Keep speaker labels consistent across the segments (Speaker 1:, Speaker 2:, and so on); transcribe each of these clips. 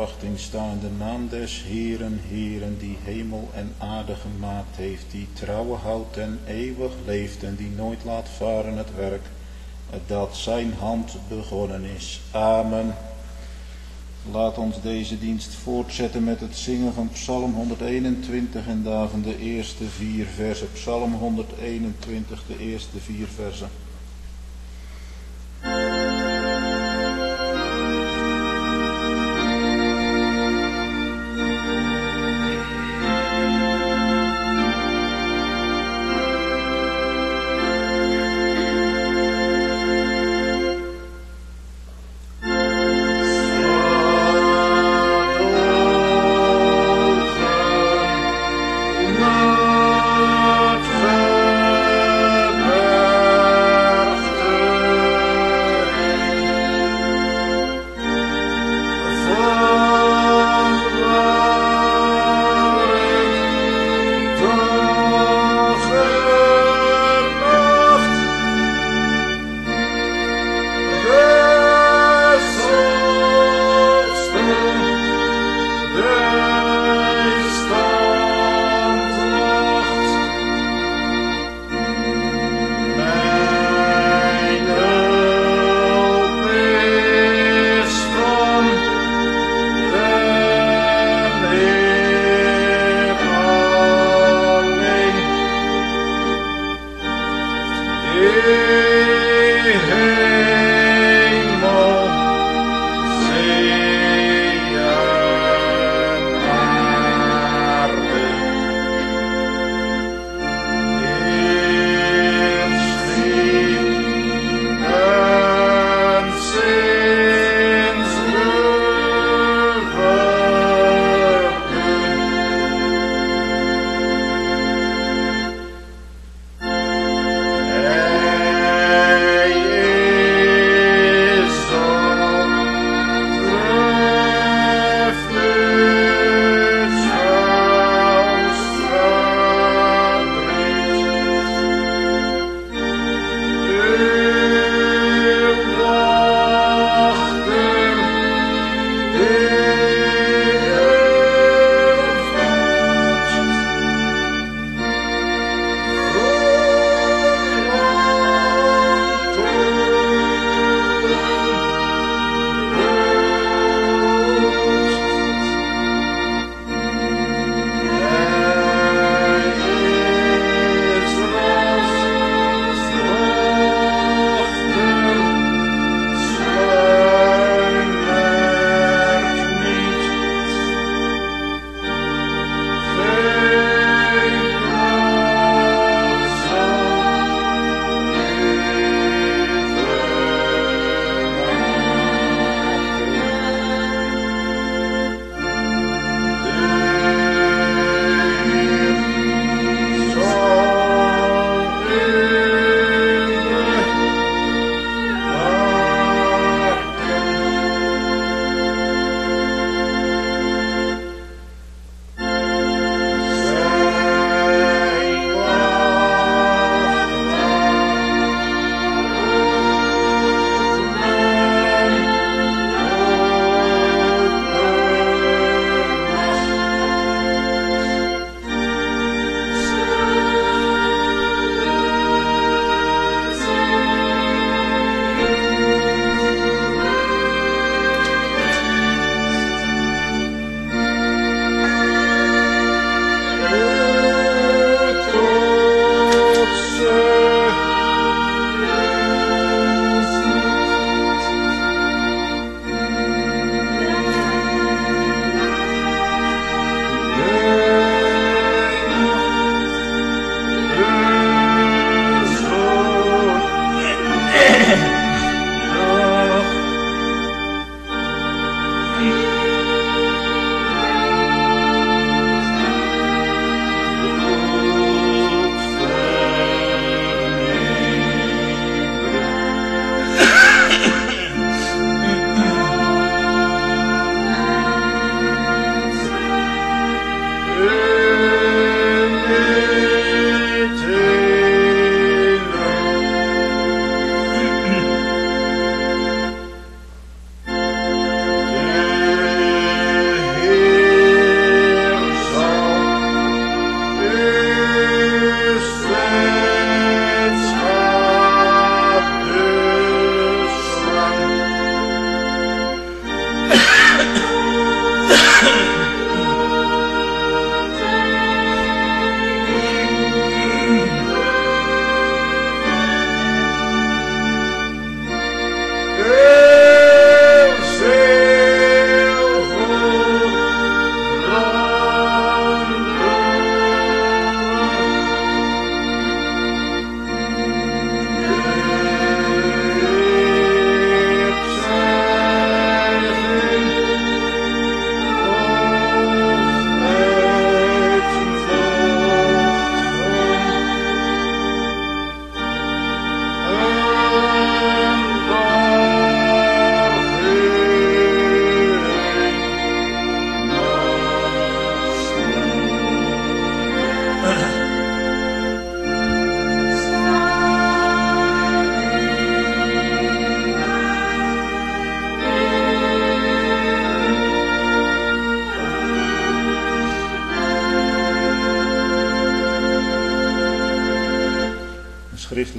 Speaker 1: verwachting sta in de naam des Heeren, Heeren, die hemel en aarde gemaakt heeft, die trouwe houdt en eeuwig leeft en die nooit laat varen het werk dat zijn hand begonnen is. Amen. Laat ons deze dienst voortzetten met het zingen van Psalm 121 en daarvan de eerste 4 versen. Psalm 121, de eerste 4 versen.
Speaker 2: Not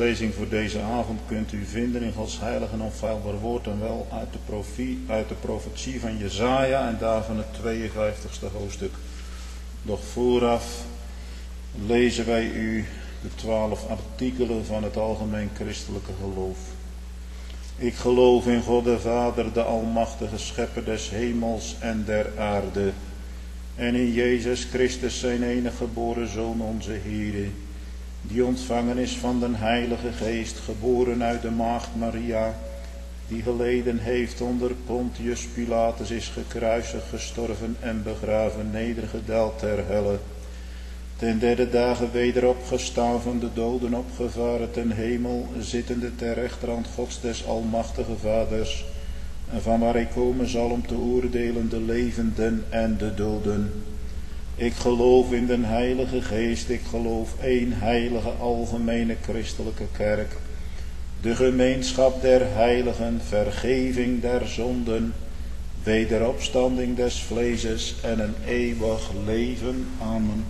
Speaker 1: schriftlezing voor deze avond kunt u vinden in Gods heilige en onfeilbaar woord en wel uit de profetie van Jesaja en daarvan het 52e hoofdstuk. Doch vooraf lezen wij u de 12 artikelen van het algemeen christelijke geloof. Ik geloof in God de Vader, de almachtige schepper des hemels en der aarde, en in Jezus Christus zijn enige geboren Zoon onze Heere, die ontvangen is van den Heilige Geest, geboren uit de maagd Maria, die geleden heeft onder Pontius Pilatus, is gekruisigd, gestorven en begraven, nedergedaald ter helle, ten derde dagen weder opgestaan van de doden, opgevaren ten hemel, zittende ter rechterhand Gods des almachtige Vaders, en van waar hij komen zal om te oordelen de levenden en de doden. Ik geloof in den Heilige Geest, ik geloof één heilige algemene christelijke kerk, de gemeenschap der heiligen, vergeving der zonden, wederopstanding des vleeses en een eeuwig leven. Amen.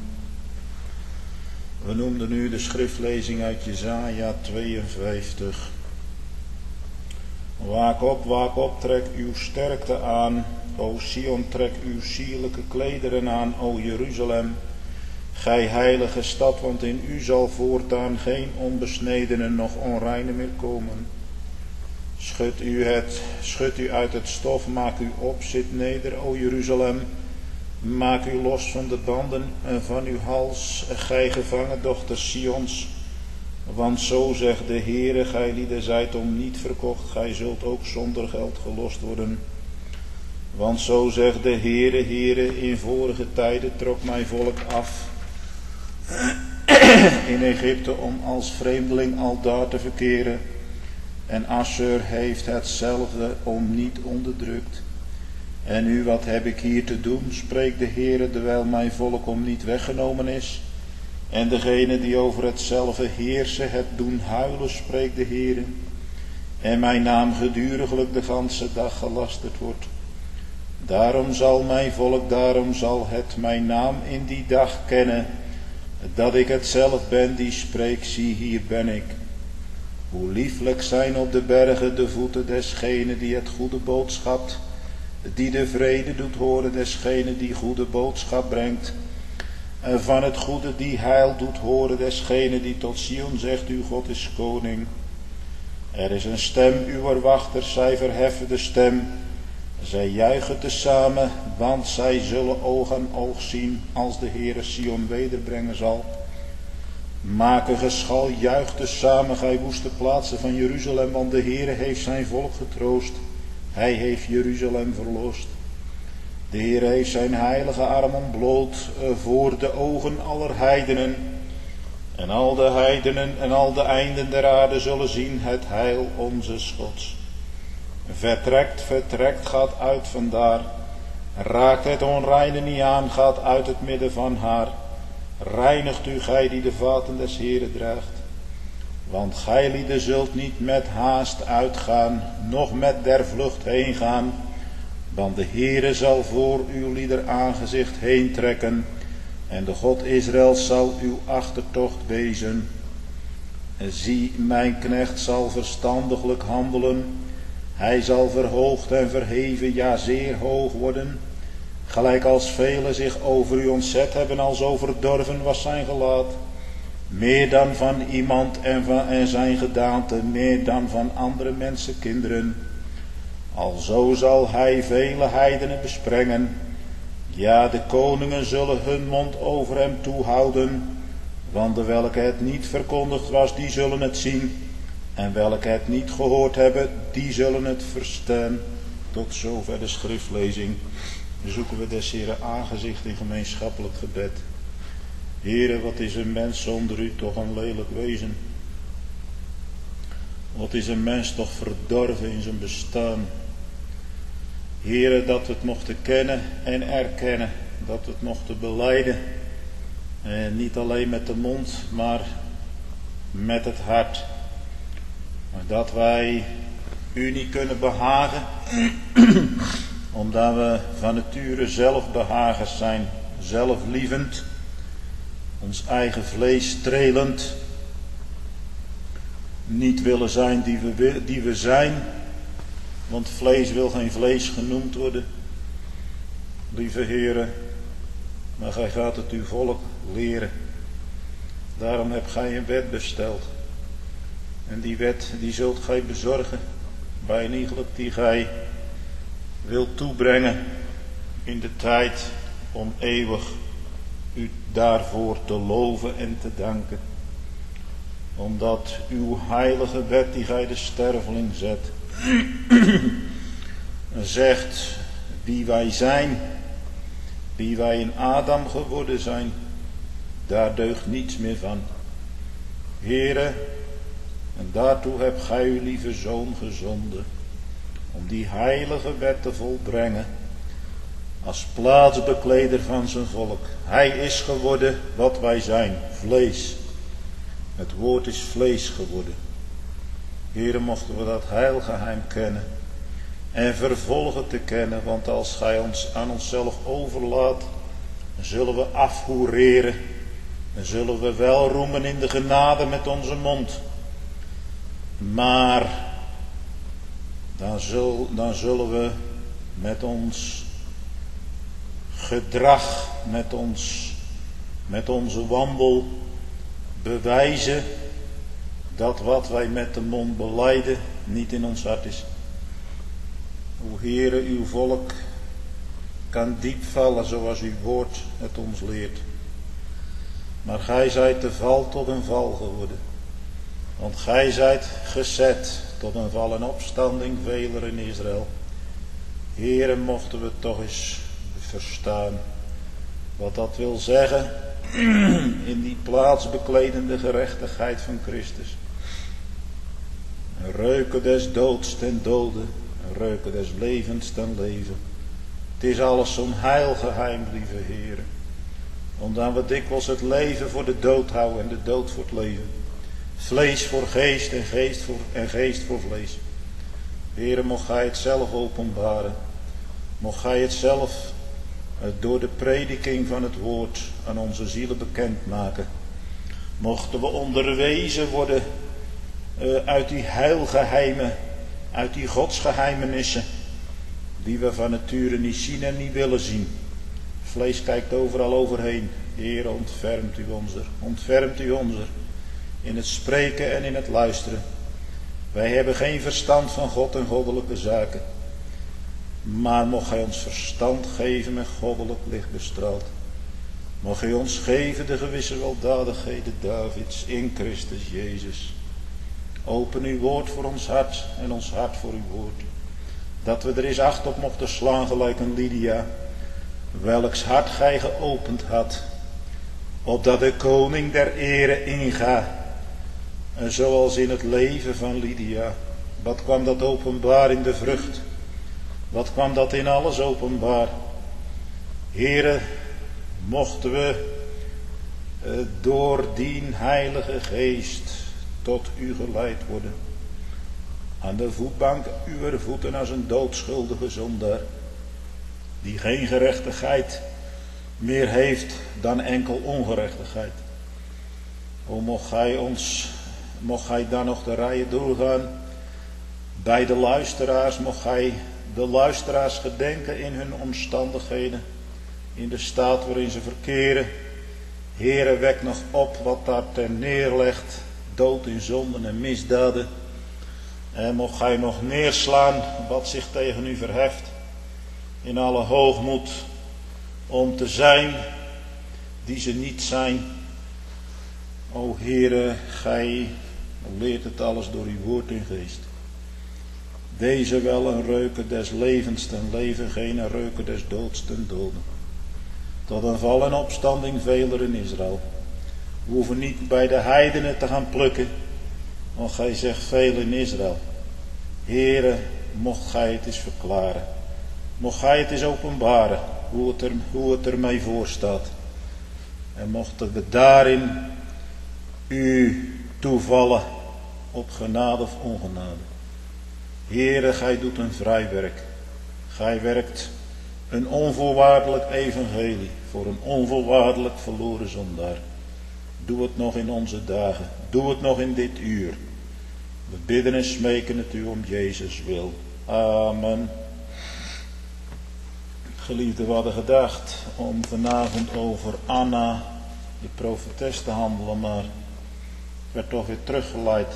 Speaker 1: We noemden nu de schriftlezing uit Jesaja 52. Waak op, trek uw sterkte aan, o Sion, trek uw sierlijke klederen aan, o Jeruzalem, gij heilige stad, want in u zal voortaan geen onbesnedene noch onreine meer komen. Schud u uit het stof, maak u op, zit neder, o Jeruzalem, maak u los van de banden van uw hals, gij gevangen dochter Sions. Want zo zegt de Heere, gij lieden zijt om niet verkocht, gij zult ook zonder geld gelost worden. Want zo zegt de Heere, in vorige tijden trok mijn volk af in Egypte om als vreemdeling aldaar te verkeren. En Assur heeft hetzelfde om niet onderdrukt. En nu, wat heb ik hier te doen, spreekt de Heere, terwijl mijn volk om niet weggenomen is. En degene die over hetzelfde heersen, het doen huilen, spreekt de Heere. En mijn naam geduriglijk de ganse dag gelasterd wordt. Daarom zal mijn volk, daarom zal het mijn naam in die dag kennen, dat ik het zelf ben die spreekt, zie hier ben ik. Hoe lieflijk zijn op de bergen de voeten desgene die het goede boodschap, die de vrede doet horen desgene die goede boodschap brengt. En van het goede die heil doet horen desgene die tot Sion zegt, uw God is koning. Er is een stem uwer wachters, zij verheffen de stem. Zij juichen tezamen, want zij zullen oog aan oog zien als de Heere Sion wederbrengen zal. Maak een geschal, juich tezamen, gij woeste plaatsen van Jeruzalem, want de Heere heeft zijn volk getroost. Hij heeft Jeruzalem verlost. De Heer heeft zijn heilige arm ontbloot voor de ogen aller heidenen. En al de heidenen en al de einden der aarde zullen zien het heil onze Gods. Vertrekt, gaat uit vandaar. Raakt het onreine niet aan, gaat uit het midden van haar. Reinigt u, gij die de vaten des Heeren draagt. Want gij lieden zult niet met haast uitgaan, noch met der vlucht heen gaan. Want de Heere zal voor uw lieder aangezicht heen trekken, en de God Israëls zal uw achtertocht wezen. En zie, mijn knecht zal verstandiglijk handelen, hij zal verhoogd en verheven, ja zeer hoog worden, gelijk als velen zich over u ontzet hebben, als overdorven was zijn gelaat. Meer dan van iemand en zijn gedaante, meer dan van andere mensenkinderen. Alzo zal hij vele heidenen besprengen. Ja, de koningen zullen hun mond over hem toehouden. Want de welke het niet verkondigd was, die zullen het zien. En welke het niet gehoord hebben, die zullen het verstaan. Tot zover de schriftlezing. Zoeken we des Heeren aangezicht in gemeenschappelijk gebed. Heere, wat is een mens zonder u toch een lelijk wezen. Wat is een mens toch verdorven in zijn bestaan. Heere, dat we het mochten kennen en erkennen, dat we het mochten belijden. En niet alleen met de mond, maar met het hart. Maar dat wij u niet kunnen behagen, omdat we van nature zelfbehagers zijn, zelflievend, ons eigen vlees strelend. niet willen zijn die we zijn, want vlees wil geen vlees genoemd worden. Lieve Heere, maar gij gaat het uw volk leren. Daarom hebt gij een wet besteld. En die wet die zult gij bezorgen bij een iegelijk die gij wilt toebrengen in de tijd om eeuwig u daarvoor te loven en te danken. Omdat uw heilige wet die gij de sterveling zet, zegt wie wij zijn, wie wij in Adam geworden zijn, daar deugt niets meer van. Heere, en daartoe hebt gij uw lieve Zoon gezonden, om die heilige wet te volbrengen, als plaatsbekleder van zijn volk. Hij is geworden wat wij zijn, vlees. Het woord is vlees geworden. Heere, mochten we dat heilgeheim kennen en vervolgen te kennen, want als gij ons aan onszelf overlaat, dan zullen we afhoereren, dan zullen we wel roemen in de genade met onze mond, maar dan zullen we met ons gedrag, met onze wandel bewijzen dat wat wij met de mond belijden niet in ons hart is. O Heere, uw volk kan diep vallen zoals uw woord het ons leert. Maar gij zijt de val tot een val geworden. Want gij zijt gezet tot een val en opstanding veler in Israël. Heere, mochten we toch eens verstaan wat dat wil zeggen in die plaatsbekledende gerechtigheid van Christus. Een reuken des doods ten dode, een reuken des levens ten leven. Het is alles zo'n heilgeheim, lieve Heere. Omdat we dikwijls het leven voor de dood houden en de dood voor het leven. Vlees voor geest en geest voor vlees. Heere, mocht gij het zelf openbaren. Mocht gij het zelf door de prediking van het woord aan onze zielen bekendmaken. Mochten we onderwezen worden uit die heilgeheimen, uit die godsgeheimenissen, die we van nature niet zien en niet willen zien. Vlees kijkt overal overheen. Heer, ontfermt u onzer in het spreken en in het luisteren. Wij hebben geen verstand van God en goddelijke zaken. Maar mocht gij ons verstand geven met goddelijk licht bestraald. Mocht gij ons geven de gewisse weldadigheden Davids in Christus Jezus. Open uw woord voor ons hart en ons hart voor uw woord. Dat we er eens acht op mochten slaan gelijk een Lydia, welks hart gij geopend had, opdat de koning der ere inga. En zoals in het leven van Lydia. Wat kwam dat openbaar in de vrucht? Wat kwam dat in alles openbaar? Heere, mochten we door die heilige geest tot u geleid worden. Aan de voetbank uw voeten als een doodschuldige zondaar, die geen gerechtigheid meer heeft dan enkel ongerechtigheid. O, mocht gij dan nog de rijen doorgaan bij de luisteraars, mocht gij de luisteraars gedenken in hun omstandigheden, in de staat waarin ze verkeren. Heere, wek nog op wat daar ten neerlegt, dood in zonden en misdaden. En mocht gij nog neerslaan wat zich tegen u verheft, in alle hoogmoed, om te zijn die ze niet zijn. O Heere, gij leert het alles door uw woord en geest. Deze wel een reuken des levens ten leven, geen reuken des doods ten dode. Tot een val en opstanding veler in Israël. We hoeven niet bij de heidenen te gaan plukken, want gij zegt veel in Israël. Heere, mocht gij het eens verklaren. Mocht gij het eens openbaren, hoe het ermee voor staat. En mochten we daarin u toevallen op genade of ongenade. Heere, gij doet een vrij werk. Gij werkt een onvoorwaardelijk evangelie voor een onvoorwaardelijk verloren zondaar. Doe het nog in onze dagen. Doe het nog in dit uur. We bidden en smeken het u om Jezus wil. Amen. Geliefden, we hadden gedacht om vanavond over Anna, de profetes, te handelen, maar ik werd toch weer teruggeleid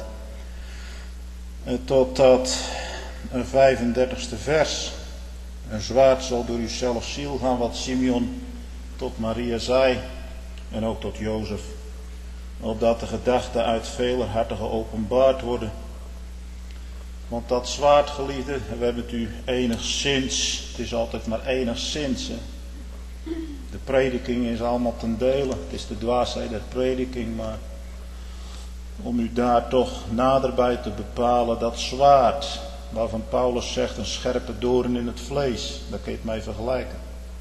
Speaker 1: tot dat 35e vers. Een zwaard zal door uw zelf ziel gaan, wat Simeon tot Maria zei en ook tot Jozef, opdat de gedachten uit veler harten geopenbaard worden. Want dat zwaard, geliefden, we hebben het u enigszins, het is altijd maar enigszins. Hè. De prediking is allemaal ten dele, het is de dwaasheid der prediking, maar om u daar toch naderbij te bepalen, dat zwaard, waarvan Paulus zegt een scherpe doorn in het vlees, daar kun je het mee vergelijken.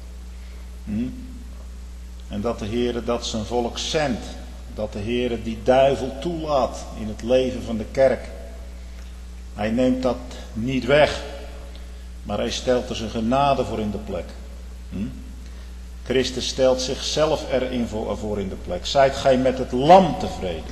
Speaker 1: En dat de Heere dat zijn volk zendt, dat de Heere die duivel toelaat in het leven van de kerk. Hij neemt dat niet weg, maar hij stelt er zijn genade voor in de plek. Christus stelt zichzelf erin voor in de plek. Zijt gij met het lam tevreden?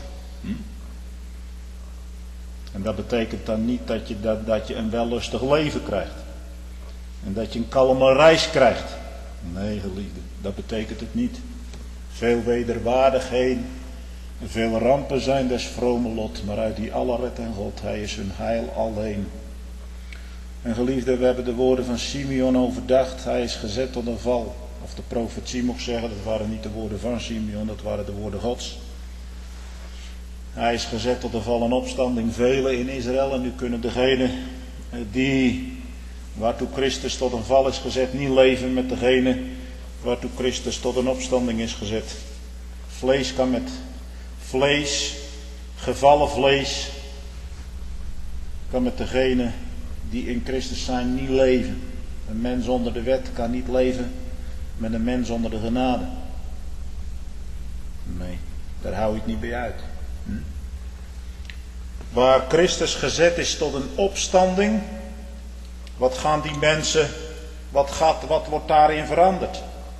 Speaker 1: En dat betekent dan niet dat je een wellustig leven krijgt. En dat je een kalme reis krijgt. Nee, geliefde, dat betekent het niet. Veel wederwaardigheden, veel rampen zijn des vrome lot, maar uit die alle redt en God, hij is hun heil alleen. En geliefde, we hebben de woorden van Simeon overdacht, hij is gezet tot een val. Of de profetie mocht zeggen, dat waren niet de woorden van Simeon, dat waren de woorden Gods. Hij is gezet tot een val en opstanding, velen in Israël, en nu kunnen degenen die waartoe Christus tot een val is gezet, niet leven met degene waartoe Christus tot een opstanding is gezet. Vlees kan met vlees, gevallen vlees, kan met degene die in Christus zijn niet leven. Een mens onder de wet kan niet leven met een mens onder de genade. Nee, daar hou ik niet bij uit. Waar Christus gezet is tot een opstanding, wat gaan die mensen, wat wordt daarin veranderd?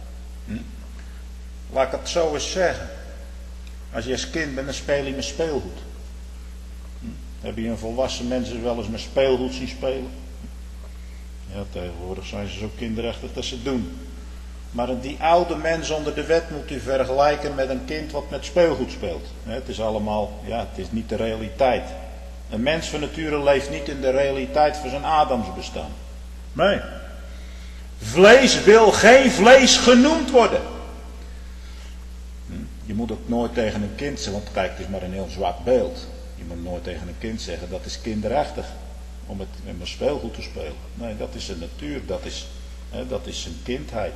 Speaker 1: Laat ik het zo eens zeggen. Als je als kind bent, dan speel je met speelgoed. Heb je een volwassen mensen wel eens met speelgoed zien spelen? Ja, tegenwoordig zijn ze zo kinderachtig dat ze het doen. Maar die oude mens onder de wet moet u vergelijken met een kind wat met speelgoed speelt. Het is allemaal, het is niet de realiteit. Een mens van nature leeft niet in de realiteit van zijn Adams bestaan. Nee. Vlees wil geen vlees genoemd worden. Je moet ook nooit tegen een kind zeggen, want kijk, het is maar een heel zwak beeld. Je moet nooit tegen een kind zeggen, dat is kinderachtig. Om met speelgoed te spelen. Nee, dat is zijn natuur, dat is zijn kindheid.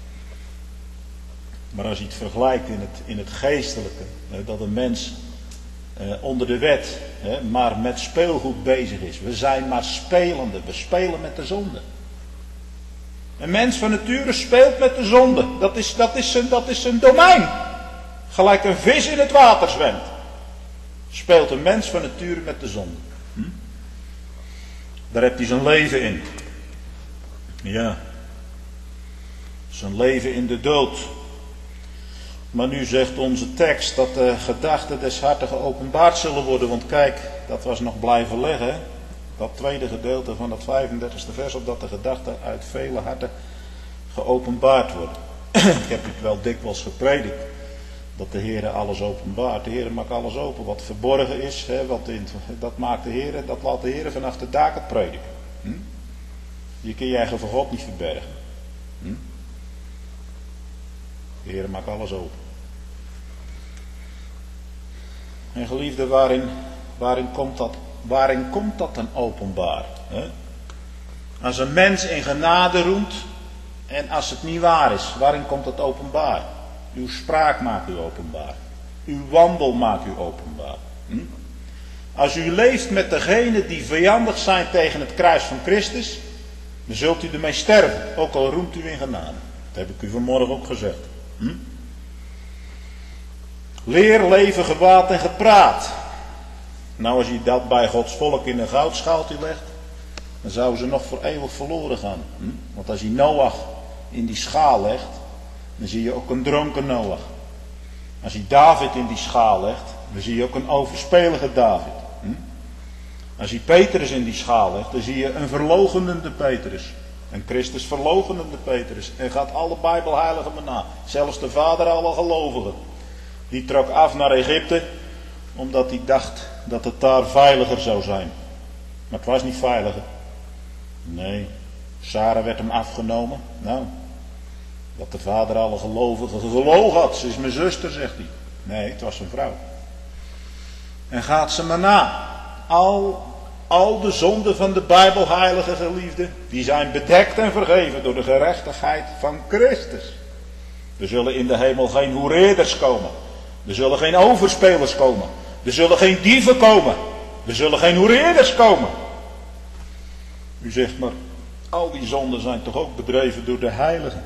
Speaker 1: Maar als je het vergelijkt in het geestelijke, dat een mens onder de wet maar met speelgoed bezig is. We zijn maar spelende, we spelen met de zonde. Een mens van nature speelt met de zonde. Dat is zijn domein. Gelijk een vis in het water zwemt. Speelt een mens van nature met de zonde. Daar heeft hij zijn leven in. Ja. Zijn leven in de dood. Maar nu zegt onze tekst dat de gedachten des harten geopenbaard zullen worden. Want kijk, dat was nog blijven leggen. Dat tweede gedeelte van dat 35e vers. Opdat de gedachten uit vele harten geopenbaard worden. Ik heb het wel dikwijls gepredikt. Dat de Heer alles openbaart. De Heer maakt alles open. Wat verborgen is, dat maakt de Heer, dat laat de Heer vanaf de daken prediken. Je kunt je eigen voor God niet verbergen. De Heer maakt alles open. En geliefde, waarin komt dat dan openbaar? Als een mens in genade roemt en als het niet waar is, waarin komt het openbaar? Uw spraak maakt u openbaar. Uw wandel maakt u openbaar. Als u leeft met degenen die vijandig zijn tegen het kruis van Christus, dan zult u ermee sterven, ook al roemt u in genade. Dat heb ik u vanmorgen ook gezegd. Leer, leven, gewaad en gepraat. Nou, als je dat bij Gods volk in een goudschaaltje legt, dan zouden ze nog voor eeuwig verloren gaan. Want als je Noach in die schaal legt, dan zie je ook een dronken Noach. Als je David in die schaal legt, dan zie je ook een overspelige David. Als je Petrus in die schaal legt, dan zie je een verloochende Petrus. Een Christus verloochenende Petrus. En gaat alle Bijbelheiligen maar na. Zelfs de vader alle gelovigen. Die trok af naar Egypte, omdat hij dacht dat het daar veiliger zou zijn. Maar het was niet veiliger. Nee, Sarah werd hem afgenomen. Nou, dat de vader alle gelovigen gelogen had. Ze is mijn zuster, zegt hij. Nee, het was zijn vrouw. En gaat ze maar na. Al de zonden van de Bijbelheilige geliefden, die zijn bedekt en vergeven door de gerechtigheid van Christus. Er zullen in de hemel geen hoereerders komen. Er zullen geen overspelers komen. Er zullen geen dieven komen. Er zullen geen hoereerders komen. U zegt maar, al die zonden zijn toch ook bedreven door de heiligen.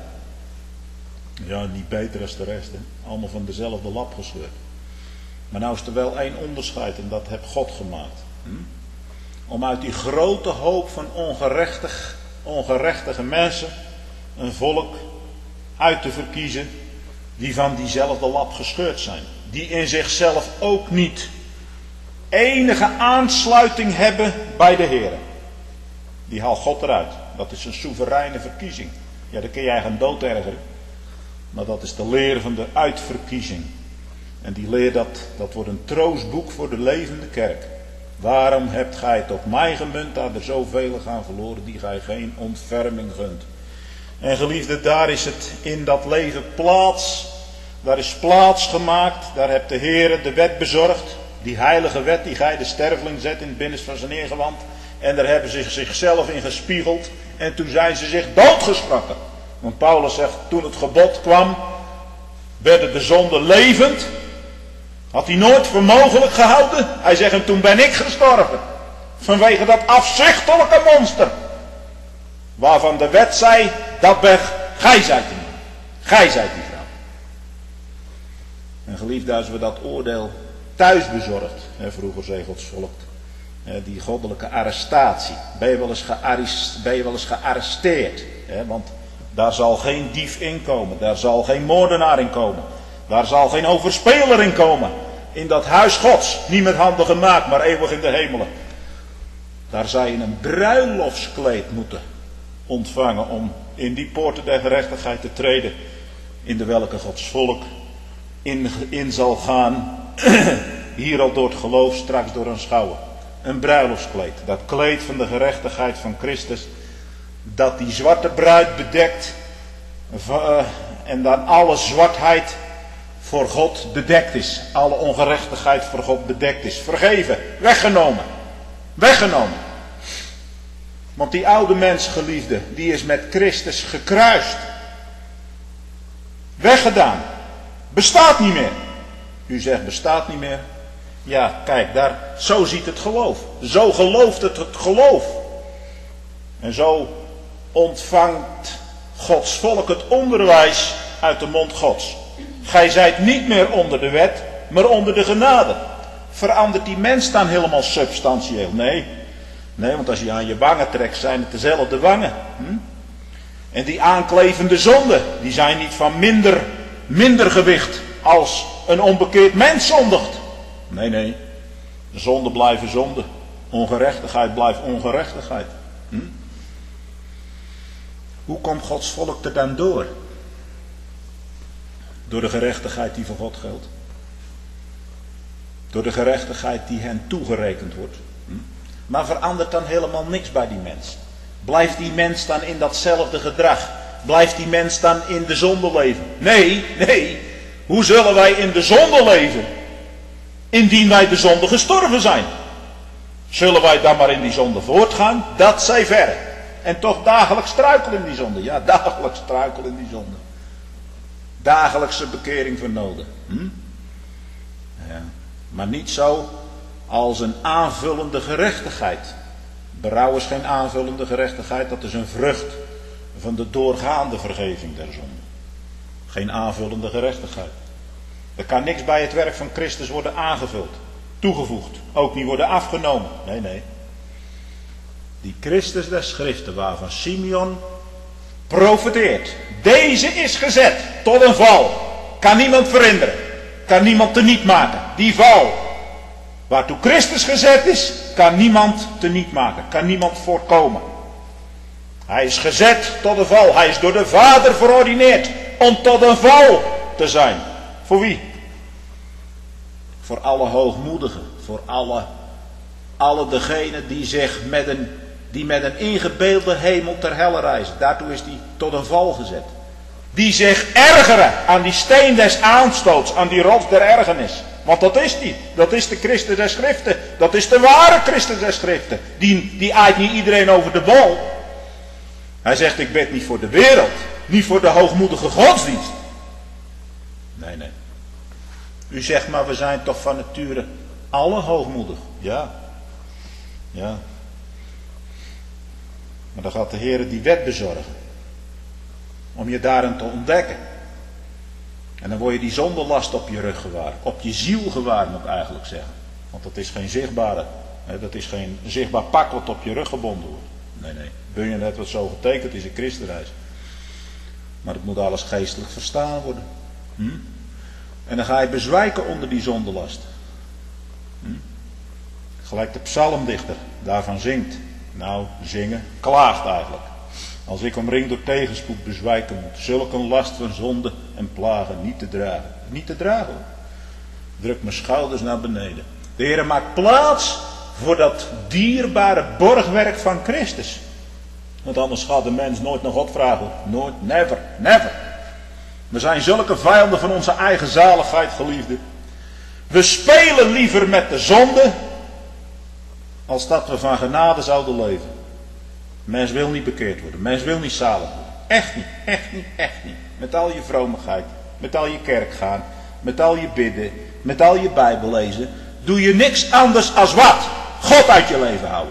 Speaker 1: Ja, niet beter als de rest. Hè? Allemaal van dezelfde lap gescheurd. Maar nou is er wel één onderscheid en dat heeft God gemaakt. Om uit die grote hoop van ongerechtige mensen een volk uit te verkiezen die van diezelfde lap gescheurd zijn. Die in zichzelf ook niet enige aansluiting hebben bij de Heer. Die haalt God eruit. Dat is een soevereine verkiezing. Ja, dan kun je eigen dood ergeren. Maar dat is de leer van de uitverkiezing. En die leer dat wordt een troostboek voor de levende kerk. Waarom hebt gij het op mij gemunt, daar er zoveel gaan verloren, die gij geen ontferming gunt. En geliefde, daar is het in dat leven plaats. Daar is plaats gemaakt. Daar hebt de Heer de wet bezorgd. Die heilige wet die gij de sterveling zet in het binnenste van zijn neergewand. En daar hebben ze zichzelf in gespiegeld. En toen zijn ze zich doodgeschrokken. Want Paulus zegt, toen het gebod kwam, werden de zonden levend. Had hij nooit voor mogelijk gehouden. Hij zegt, en toen ben ik gestorven. Vanwege dat afzichtelijke monster. Waarvan de wet zei, dat ben gij zijt die man. Gij zijt die vrouw. En geliefde, als we dat oordeel thuis bezorgd, vroeger zei Gods volk, die goddelijke arrestatie. Ben je wel eens gearresteerd? Want daar zal geen dief in komen. Daar zal geen moordenaar in komen. Daar zal geen overspeler in komen. In dat huis Gods. Niet met handen gemaakt, maar eeuwig in de hemelen. Daar zou je een bruiloftskleed moeten ontvangen om in die poorten der gerechtigheid te treden. In de welke Gods volk in zal gaan. Hier al door het geloof, straks door aanschouwen. Een bruiloftskleed. Dat kleed van de gerechtigheid van Christus. Dat die zwarte bruid bedekt. En dan alle zwartheid voor God bedekt is. Alle ongerechtigheid voor God bedekt is. Vergeven. Weggenomen. Weggenomen. Want die oude mens, geliefde, die is met Christus gekruist. Weggedaan. Bestaat niet meer. U zegt bestaat niet meer. Ja, kijk, zo ziet het geloof. Zo gelooft het geloof. En zo ontvangt Gods volk het onderwijs uit de mond Gods. Gij zijt niet meer onder de wet, maar onder de genade. Verandert die mens dan helemaal substantieel? Nee, want als je aan je wangen trekt, zijn het dezelfde wangen. En die aanklevende zonden, die zijn niet van minder gewicht als een onbekeerd mens zondigt. Nee. Zonde blijven zonde. Ongerechtigheid blijft ongerechtigheid. Hoe komt Gods volk er dan door? Door de gerechtigheid die voor God geldt. Door de gerechtigheid die hen toegerekend wordt. Maar verandert dan helemaal niks bij die mens? Blijft die mens dan in datzelfde gedrag? Blijft die mens dan in de zonde leven? Nee. Hoe zullen wij in de zonde leven? Indien wij de zonde gestorven zijn. Zullen wij dan maar in die zonde voortgaan? Dat zij verre. En toch dagelijks struikelen in die zonde. Ja, dagelijks struikelen in die zonde. Dagelijkse bekering voor nodig. Ja. Maar niet zo als een aanvullende gerechtigheid. Berouw is geen aanvullende gerechtigheid. Dat is een vrucht van de doorgaande vergeving der zonde. Geen aanvullende gerechtigheid. Er kan niks bij het werk van Christus worden aangevuld. Toegevoegd. Ook niet worden afgenomen. Nee. Die Christus der Schriften waarvan Simeon profeteert. Deze is gezet tot een val. Kan niemand verhinderen. Kan niemand teniet maken. Die val. Waartoe Christus gezet is, kan niemand teniet maken. Kan niemand voorkomen. Hij is gezet tot een val. Hij is door de Vader verordineerd om tot een val te zijn. Voor wie? Voor alle hoogmoedigen. Voor alle degenen die met een ingebeelde hemel ter helle reizen. Daartoe is hij tot een val gezet. Die zich ergeren aan die steen des aanstoots, aan die rots der ergernis. Want dat is die. Dat is de Christus der Schriften. Dat is de ware Christus der Schriften. Die aait niet iedereen over de bol. Hij zegt, ik bid niet voor de wereld. Niet voor de hoogmoedige godsdienst. Nee. U zegt maar, we zijn toch van nature alle hoogmoedig. Ja. Maar dan gaat de Heer die wet bezorgen. Om je daarin te ontdekken. En dan word je die zondelast op je rug gewaar. Op je ziel gewaar, moet ik eigenlijk zeggen. Want dat is geen zichtbare. Dat is geen zichtbaar pak wat op je rug gebonden wordt. Nee. Bunyan net wat zo getekend is in Christenreis. Maar het moet alles geestelijk verstaan worden. En dan ga je bezwijken onder die zondelast. Gelijk de psalmdichter daarvan zingt. Nou, zingen, klaagt eigenlijk. Als ik omringd door tegenspoed bezwijken moet. Zulk een last van zonde en plagen niet te dragen. Niet te dragen hoor. Druk mijn schouders naar beneden. De Heer maakt plaats voor dat dierbare borgwerk van Christus. Want anders gaat de mens nooit naar God vragen. Nooit, never. We zijn zulke vijanden van onze eigen zaligheid, geliefden. We spelen liever met de zonde als dat we van genade zouden leven. Mens wil niet bekeerd worden. Mens wil niet zalig worden. Echt niet. Met al je vromigheid. Met al je kerk gaan. Met al je bidden. Met al je Bijbel lezen. Doe je niks anders als wat? God uit je leven houden.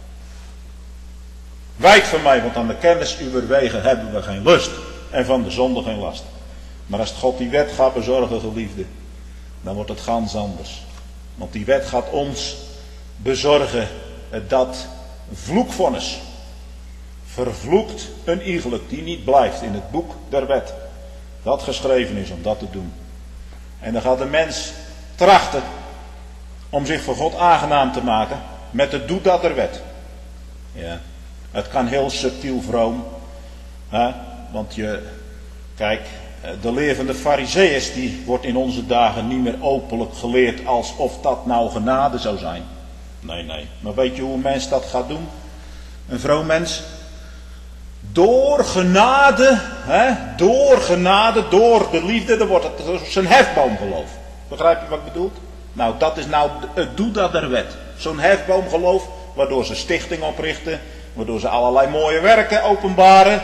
Speaker 1: Wijk van mij, want aan de kennis uw wegen hebben we geen lust. En van de zonde geen last. Maar als God die wet gaat bezorgen, geliefde, dan wordt het gans anders. Want die wet gaat ons bezorgen dat vloekvonnis. Vervloekt een iegelijk die niet blijft in het boek der wet. Dat geschreven is om dat te doen. En dan gaat de mens trachten om zich voor God aangenaam te maken met het doe dat der wet. Ja, het kan heel subtiel vroom. Want kijk, de leer van de Farizeeërs die wordt in onze dagen niet meer openlijk geleerd alsof dat nou genade zou zijn. Nee. Maar weet je hoe een mens dat gaat doen? Een vroom mens? Door genade, door de liefde, dan wordt het zijn hefboomgeloof. Begrijp je wat ik bedoel? Nou, dat is nou het doe dat der wet. Zo'n hefboomgeloof, waardoor ze stichting oprichten, waardoor ze allerlei mooie werken openbaren.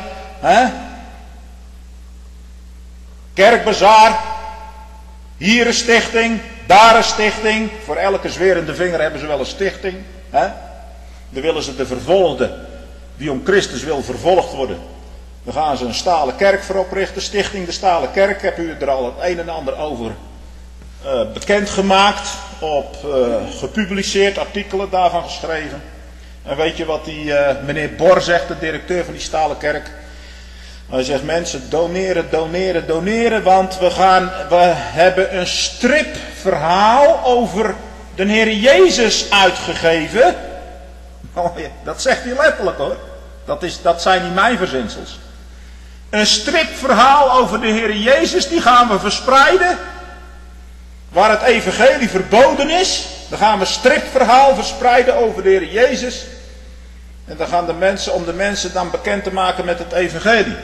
Speaker 1: Kerkbazaar, hier een stichting, daar een stichting. Voor elke zwerende vinger hebben ze wel een stichting. Dan willen ze de vervolgde, die om Christus wil vervolgd worden. Dan gaan ze een stalen kerk voor oprichten, stichting de stalen kerk. Heb u er al het een en ander over bekendgemaakt, gepubliceerd, artikelen daarvan geschreven. En weet je wat die meneer Bor zegt, de directeur van die stalen kerk? Hij zegt, mensen, doneren, want we hebben een stripverhaal over de Heer Jezus uitgegeven. Oh ja, dat zegt hij letterlijk hoor. Dat zijn niet mijn verzinsels. Een stripverhaal over de Heer Jezus, die gaan we verspreiden. Waar het evangelie verboden is, dan gaan we een stripverhaal verspreiden over de Heer Jezus. En dan gaan om de mensen dan bekend te maken met het evangelie.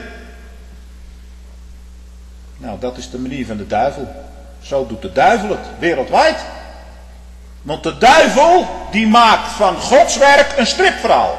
Speaker 1: Nou, dat is de manier van de duivel. Zo doet de duivel het, wereldwijd. Want de duivel, die maakt van Gods werk een stripverhaal.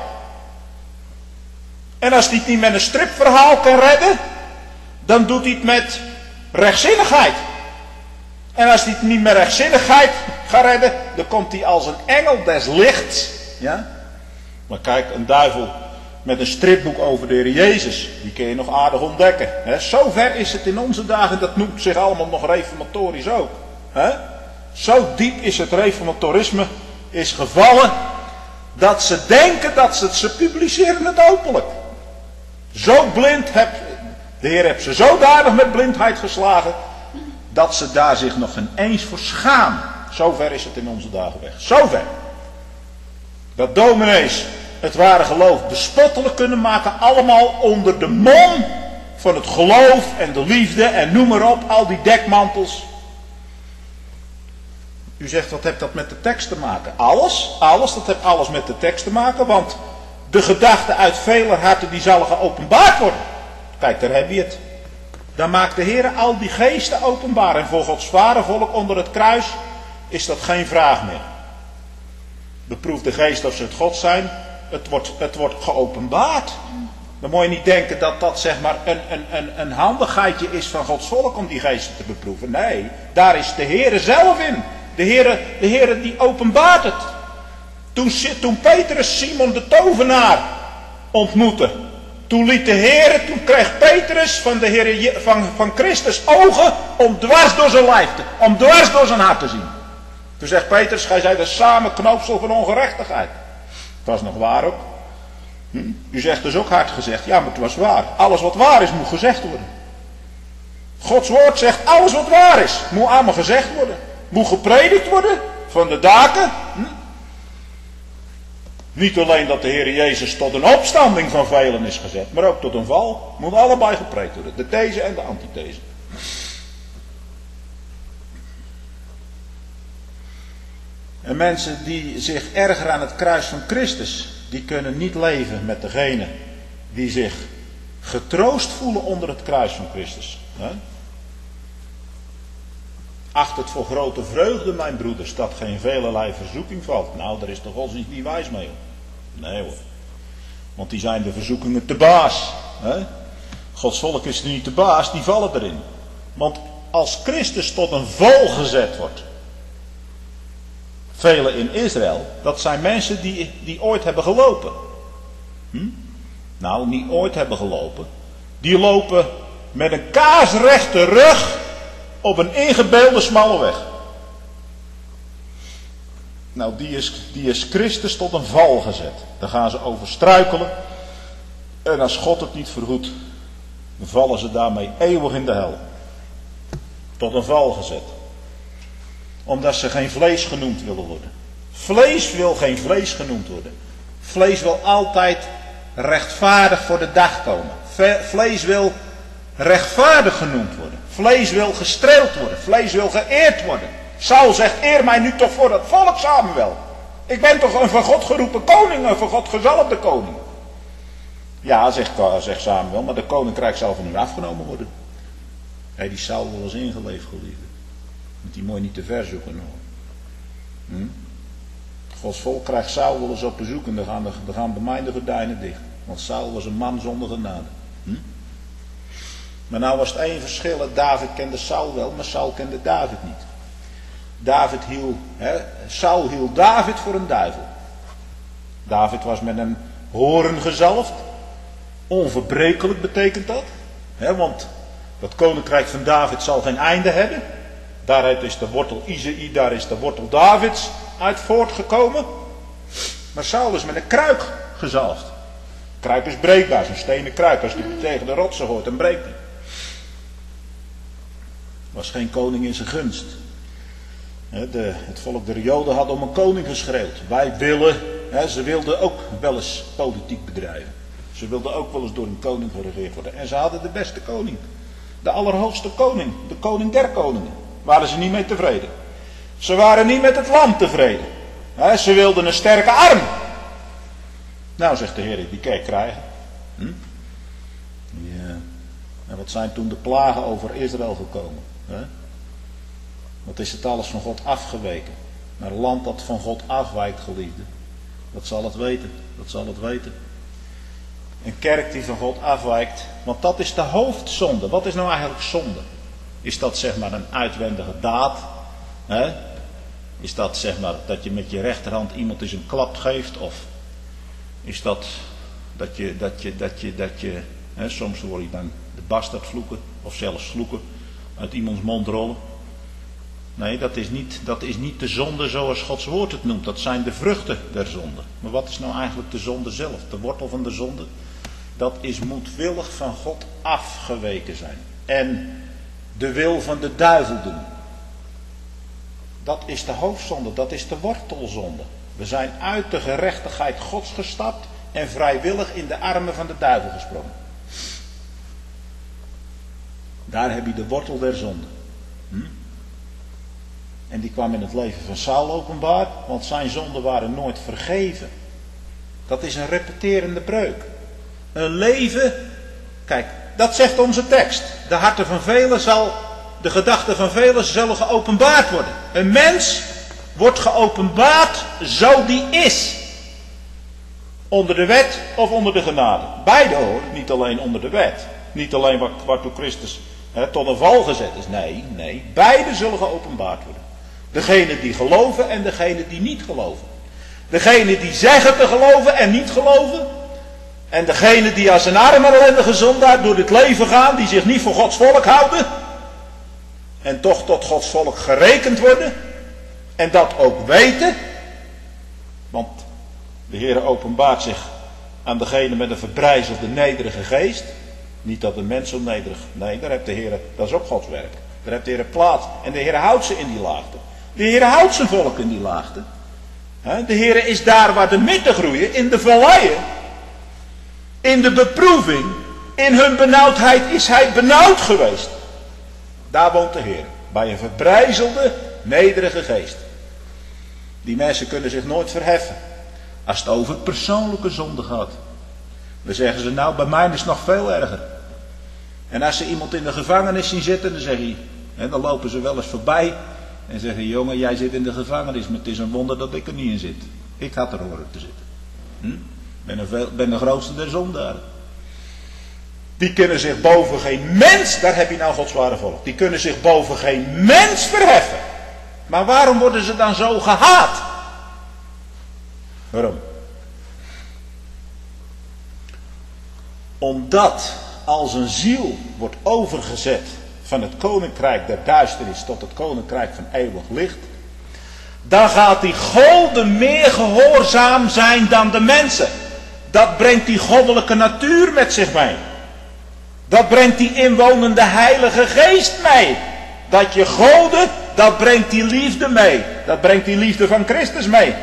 Speaker 1: En als hij het niet met een stripverhaal kan redden, dan doet hij het met rechtzinnigheid. En als hij het niet met rechtzinnigheid gaat redden, dan komt hij als een engel des lichts. Ja? Maar kijk, een duivel met een stripboek over de Heer Jezus, die kun je nog aardig ontdekken. Zo ver is het in onze dagen, dat noemt zich allemaal nog reformatorisch ook. Zo diep is het reformatorisme is gevallen, dat ze denken dat ze publiceren het openlijk. Zo blind de Heer heeft ze zodanig met blindheid geslagen, dat ze daar zich nog geen eens voor schamen. Zover is het in onze dagen weg. Zover. Dat dominees het ware geloof bespottelijk kunnen maken. Allemaal onder de mom van het geloof en de liefde en noem maar op. Al die dekmantels. U zegt, wat heeft dat met de tekst te maken? Alles, dat heeft alles met de tekst te maken. Want de gedachte uit veler harten die zal geopenbaard worden. Kijk, daar heb je het. Dan maakt de Heer al die geesten openbaar. En voor Gods ware volk onder het kruis is dat geen vraag meer. Beproef de geest of ze het God zijn. Het wordt geopenbaard. Dan moet je niet denken dat dat zeg maar een handigheidje is van Gods volk om die geesten te beproeven. Nee, daar is de Heer zelf in. De Heer die openbaart het. Toen Petrus Simon de tovenaar ontmoette. Toen kreeg Petrus van Christus ogen om dwars door zijn lijf om dwars door zijn hart te zien. Toen zegt Petrus, gij zijt een samenknoopsel van ongerechtigheid. Het was nog waar ook. U zegt dus ook hard gezegd. Ja, maar het was waar. Alles wat waar is, moet gezegd worden. Gods woord zegt, alles wat waar is, moet allemaal gezegd worden. Moet gepredikt worden, van de daken. Niet alleen dat de Heer Jezus tot een opstanding van velen is gezet, maar ook tot een val. Moet allebei gepreekt worden. De these en de antithese. En mensen die zich ergeren aan het kruis van Christus, die kunnen niet leven met degene die zich getroost voelen onder het kruis van Christus. Acht het voor grote vreugde, mijn broeders, dat geen velerlei verzoeking valt. Nou, daar is de godsdienst niet wijs mee, hoor. Nee, hoor. Want die zijn de verzoekingen te baas. Gods volk is er niet te baas, die vallen erin. Want als Christus tot een val gezet wordt, velen in Israël, dat zijn mensen die ooit hebben gelopen. Nou, niet ooit hebben gelopen. Die lopen met een kaarsrechte rug op een ingebeelde smalle weg. Nou, die is Christus tot een val gezet. Daar gaan ze over struikelen. En als God het niet verhoedt, dan vallen ze daarmee eeuwig in de hel. Tot een val gezet. Omdat ze geen vlees genoemd willen worden. Vlees wil geen vlees genoemd worden. Vlees wil altijd rechtvaardig voor de dag komen. Vlees wil rechtvaardig genoemd worden. Vlees wil gestreeld worden. Vlees wil geëerd worden. Saul zegt, eer mij nu toch voor dat volk Samuel. Ik ben toch een van God geroepen koning, een van God gezalfde koning. Ja, zegt Samuel, maar de koninkrijk zal van u afgenomen worden. Die Saul wel eens ingeleefd, geliefde. Want die moet je niet te ver zoeken, hoor. Gods volk krijgt Saul wel eens op bezoek en dan gaan bij mij de gordijnen dicht. Want Saul was een man zonder genade. Maar nou was het één verschil. David kende Saul wel, maar Saul kende David niet. Saul hield David voor een duivel. David was met een horen gezalfd. Onverbrekelijk betekent dat. Want dat koninkrijk van David zal geen einde hebben. Daaruit is de wortel Izei, daar is de wortel Davids uit voortgekomen. Maar Saul is met een kruik gezalfd. Kruik is breekbaar, zo'n stenen kruik. Als die tegen de rotsen hoort, dan breekt hij. Was geen koning in zijn gunst. Het volk der Joden had om een koning geschreeuwd. Ze wilden ook wel eens politiek bedrijven. Ze wilden ook wel eens door een koning geregeerd worden. En ze hadden de beste koning. De allerhoogste koning. De koning der koningen. Waren ze niet mee tevreden. Ze waren niet met het land tevreden. Ze wilden een sterke arm. Nou, zegt de Heer, die kerk krijgen. Ja. En wat zijn toen de plagen over Israël gekomen? Wat is het alles van God afgeweken? Naar een land dat van God afwijkt, geliefde. Dat zal het weten. Dat zal het weten. Een kerk die van God afwijkt. Want dat is de hoofdzonde. Wat is nou eigenlijk zonde? Is dat zeg maar een uitwendige daad? Is dat zeg maar dat je met je rechterhand iemand eens een klap geeft? Of is dat je soms hoor je dan de bastard vloeken. Of zelfs vloeken uit iemands mond rollen. Nee, dat is niet de zonde zoals Gods woord het noemt. Dat zijn de vruchten der zonde. Maar wat is nou eigenlijk de zonde zelf? De wortel van de zonde? Dat is moedwillig van God afgeweken zijn. En de wil van de duivel doen. Dat is de hoofdzonde, dat is de wortelzonde. We zijn uit de gerechtigheid Gods gestapt en vrijwillig in de armen van de duivel gesprongen. Daar heb je de wortel der zonde. En die kwam in het leven van Saul openbaar, want zijn zonden waren nooit vergeven. Dat is een repeterende breuk. Een leven, kijk, dat zegt onze tekst. De harten van velen de gedachten van velen zullen geopenbaard worden. Een mens wordt geopenbaard zo die is. Onder de wet of onder de genade. Beide hoor, niet alleen onder de wet. Niet alleen waartoe Christus tot een val gezet is. Nee, beide zullen geopenbaard worden. Degene die geloven en degene die niet geloven. Degene die zeggen te geloven en niet geloven. En degene die als een arme ellendige zondaar door dit leven gaan, die zich niet voor Gods volk houden. En toch tot Gods volk gerekend worden. En dat ook weten. Want de Heer openbaart zich aan degene met een verbrijzelde, nederige geest. Niet dat de mens zo nederig. Nee, daar heeft de Heer, dat is ook Gods werk. Daar heeft de Heer plaats. En de Heer houdt ze in die laagte. De Heer houdt zijn volk in die laagte. De Heer is daar waar de midden groeien, in de valleien. In de beproeving, in hun benauwdheid is hij benauwd geweest. Daar woont de Heer. Bij een verbrijzelde, nederige geest. Die mensen kunnen zich nooit verheffen. Als het over persoonlijke zonde gaat. Dan zeggen ze, nou bij mij is het nog veel erger. En als ze iemand in de gevangenis zien zitten, dan zeg je, dan lopen ze wel eens voorbij. En zeggen, jongen, jij zit in de gevangenis, maar het is een wonder dat ik er niet in zit. Ik had er horen te zitten. Ben de grootste der zondaren. Die kunnen zich boven geen mens, daar heb je nou Gods ware volk. Die kunnen zich boven geen mens verheffen. Maar waarom worden ze dan zo gehaat? Waarom? Omdat als een ziel wordt overgezet van het koninkrijk der duisternis tot het koninkrijk van eeuwig licht, dan gaat die golden meer gehoorzaam zijn dan de mensen. Dat brengt die goddelijke natuur met zich mee. Dat brengt die inwonende heilige geest mee. Dat je goden, dat brengt die liefde mee. Dat brengt die liefde van Christus mee.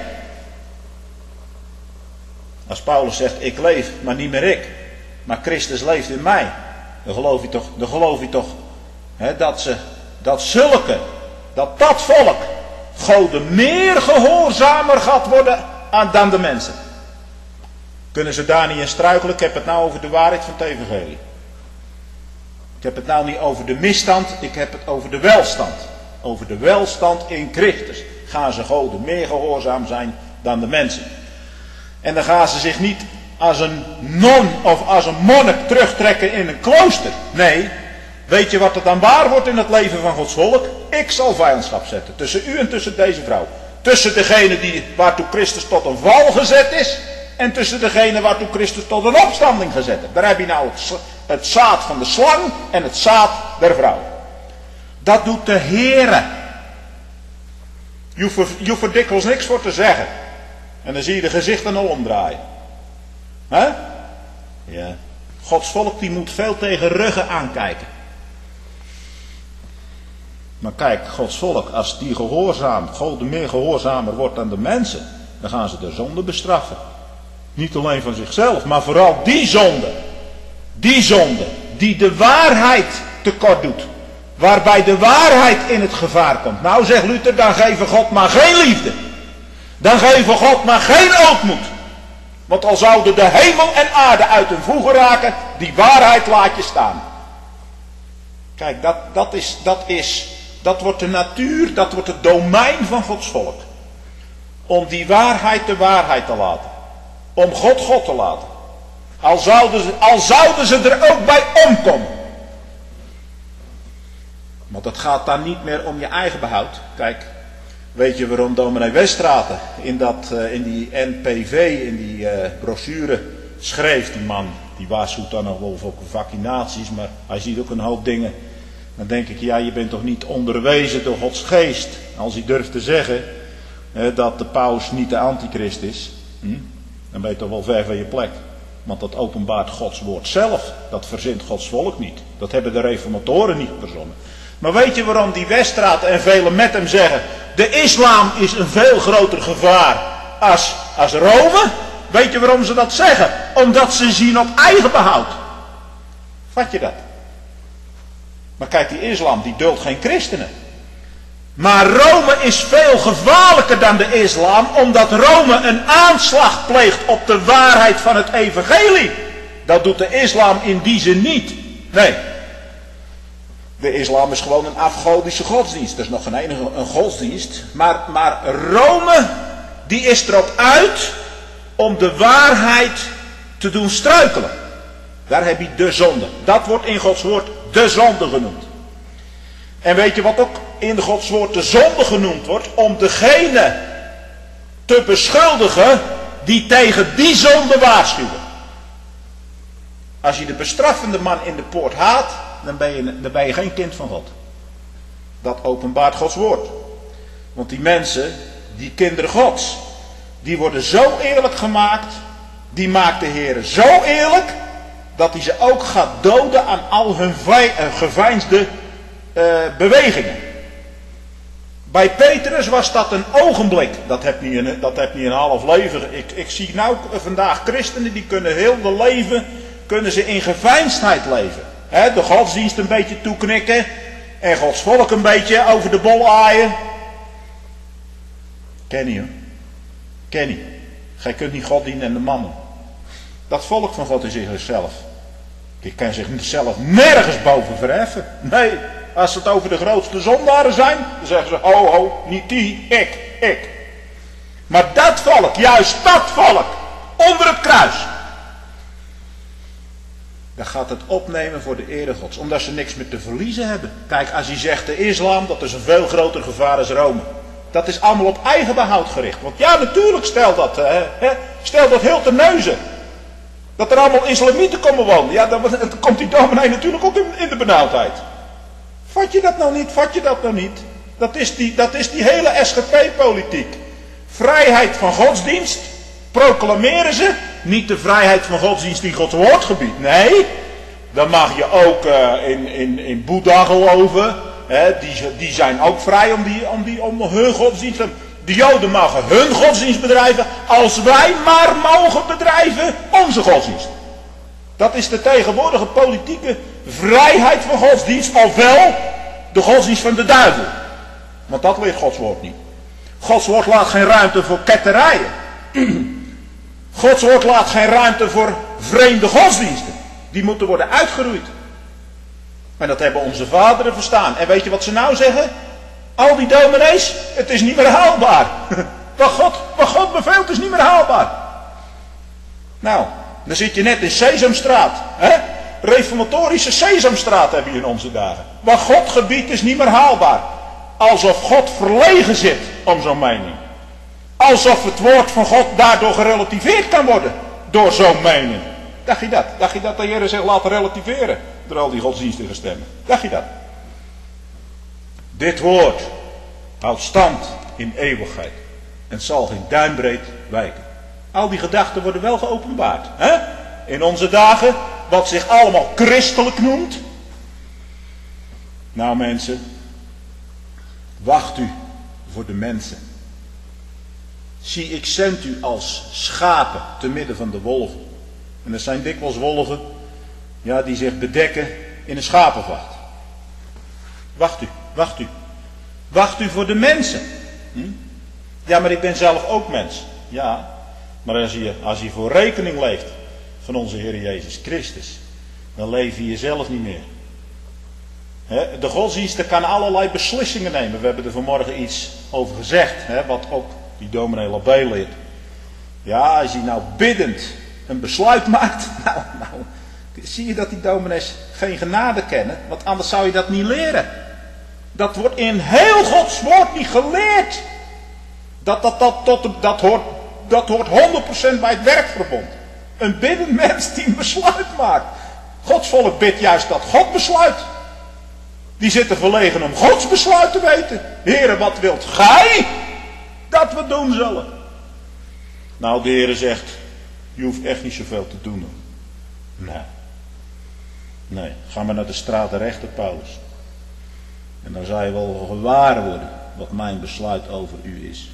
Speaker 1: Als Paulus zegt, ik leef, maar niet meer ik. Maar Christus leeft in mij. Dan geloof je toch dat volk goden meer gehoorzamer gaat worden dan de mensen. Kunnen ze daar niet in struikelen? Ik heb het nou over de waarheid van het evangelie. Ik heb het nou niet over de misstand, ik heb het over de welstand. Over de welstand in Christus. Gaan ze goden meer gehoorzaam zijn dan de mensen. En dan gaan ze zich niet als een non of als een monnik terugtrekken in een klooster. Nee, weet je wat er dan waar wordt in het leven van Gods volk? Ik zal vijandschap zetten tussen u en tussen deze vrouw. Tussen degene waartoe Christus tot een val gezet is. En tussen degene waartoe Christus tot een opstanding gezet heeft. Daar heb je nou het zaad van de slang en het zaad der vrouw. Dat doet de Heere. Je hoeft er dikwijls niks voor te zeggen. En dan zie je de gezichten al omdraaien. Ja. Gods volk die moet veel tegen ruggen aankijken. Maar kijk, Gods volk, als die God meer gehoorzamer wordt dan de mensen, dan gaan ze de zonde bestraffen. Niet alleen van zichzelf, maar vooral die zonde. Die zonde die de waarheid tekort doet. Waarbij de waarheid in het gevaar komt. Nou zegt Luther, dan geven God maar geen liefde. Dan geven God maar geen ootmoed. Want al zouden de hemel en aarde uit hun voegen raken, die waarheid laat je staan. Kijk, dat wordt de natuur, dat wordt het domein van Gods volk. Om die waarheid de waarheid te laten. Om God God te laten. Al zouden ze er ook bij omkomen. Want het gaat dan niet meer om je eigen behoud. Kijk, weet je waarom dominee Westraten in die NPV, in die brochure schreef, die man, die waarschuwt dan nog wel voor vaccinaties, maar hij ziet ook een hoop dingen. Dan denk ik, ja, je bent toch niet onderwezen door Gods geest, als hij durft te zeggen dat de paus niet de antichrist is. Dan ben je toch wel ver van je plek. Want dat openbaart Gods woord zelf. Dat verzint Gods volk niet. Dat hebben de reformatoren niet verzonnen. Maar weet je waarom die Westraat en velen met hem zeggen de islam is een veel groter gevaar als Rome. Weet je waarom ze dat zeggen? Omdat ze zien op eigen behoud. Vat je dat? Maar kijk, die islam die duldt geen christenen. Maar Rome is veel gevaarlijker dan de islam, omdat Rome een aanslag pleegt op de waarheid van het evangelie. Dat doet de islam in die zin niet. Nee. De islam is gewoon een afgodische godsdienst. Dat is nog geen enige een godsdienst. Maar Rome, die is erop uit om de waarheid te doen struikelen. Daar heb je de zonde. Dat wordt in Gods woord de zonde genoemd. En weet je wat ook in Gods woord de zonde genoemd wordt? Om degene te beschuldigen die tegen die zonde waarschuwen. Als je de bestraffende man in de poort haat, dan ben je geen kind van God. Dat openbaart Gods woord. Want die mensen, die kinderen Gods, die worden zo eerlijk gemaakt, die maakt de Heer zo eerlijk, dat hij ze ook gaat doden aan al hun geveinsde bewegingen. Bij Petrus was dat een ogenblik. Dat heb niet een half leven. Ik zie nou vandaag christenen die kunnen heel de leven kunnen ze in geveinsdheid leven. De godsdienst een beetje toeknikken en Gods volk een beetje over de bol aaien. Ken je? Ken je? Gij kunt niet God dienen en de mammon. Dat volk van God is in zichzelf. Die kan zichzelf nergens boven verheffen. Nee, als het over de grootste zondaren zijn, dan zeggen ze, ho ho, niet die, ik. Maar dat volk, juist dat volk, onder het kruis, dan gaat het opnemen voor de ere Gods, omdat ze niks meer te verliezen hebben. Kijk, als hij zegt de islam, dat is een veel groter gevaar als Rome. Dat is allemaal op eigen behoud gericht. Want ja, natuurlijk stel dat heel te neuzen. Dat er allemaal islamieten komen wonen. Ja, dan komt die dominee natuurlijk ook in de benauwdheid. Vat je dat nou niet? Vat je dat nou niet? Dat is die hele SGP-politiek. Vrijheid van godsdienst proclameren ze. Niet de vrijheid van godsdienst die Gods woord gebiedt. Nee, dan mag je ook in Boeddha geloven. Die zijn ook vrij om hun godsdienst. De Joden mogen hun godsdienst bedrijven als wij maar mogen bedrijven onze godsdienst. Dat is de tegenwoordige politieke vrijheid van godsdienst, ofwel de godsdienst van de duivel. Want dat leert Gods woord niet. Gods woord laat geen ruimte voor ketterijen. Gods woord laat geen ruimte voor vreemde godsdiensten. Die moeten worden uitgeroeid. En dat hebben onze vaderen verstaan. En weet je wat ze nou zeggen? Al die dominees, het is niet meer haalbaar. Wat God beveelt is niet meer haalbaar. Nou, dan zit je net in Sesamstraat. Reformatorische Sesamstraat heb je in onze dagen. Wat God gebiedt is niet meer haalbaar. Alsof God verlegen zit om zo'n mening. Alsof het woord van God daardoor gerelativeerd kan worden. Door zo'n mening. Dacht je dat? Dacht je dat de Heer zich laat relativeren? Door al die godsdienstige stemmen. Dacht je dat? Dit woord houdt stand in eeuwigheid. En zal geen duimbreed wijken. Al die gedachten worden wel geopenbaard. In onze dagen. Wat zich allemaal christelijk noemt. Nou mensen. Wacht u voor de mensen. Zie, ik zend u als schapen te midden van de wolven. En er zijn dikwijls wolven. Ja, die zich bedekken in een schapenvacht. Wacht u, wacht u. Wacht u voor de mensen. Ja, maar ik ben zelf ook mens. Ja, maar als je voor rekening leeft van onze Heer Jezus Christus, dan leef je jezelf niet meer. De godsdienst kan allerlei beslissingen nemen. We hebben er vanmorgen iets over gezegd, wat ook die dominee Labé leert. Ja, als hij nou biddend een besluit maakt, nou, zie je dat die dominees geen genade kennen, want anders zou je dat niet leren. Dat wordt in heel Gods woord niet geleerd. Dat hoort 100% bij het werkverbond. Een biddend mens die een besluit maakt. Gods volk bidt juist dat God besluit. Die zitten verlegen om Gods besluit te weten. Heere, wat wilt gij dat we doen zullen? Nou, de Heere zegt, je hoeft echt niet zoveel te doen. Nee, ga maar naar de straat rechter, Paulus. En dan zal je wel gewaar worden wat mijn besluit over u is.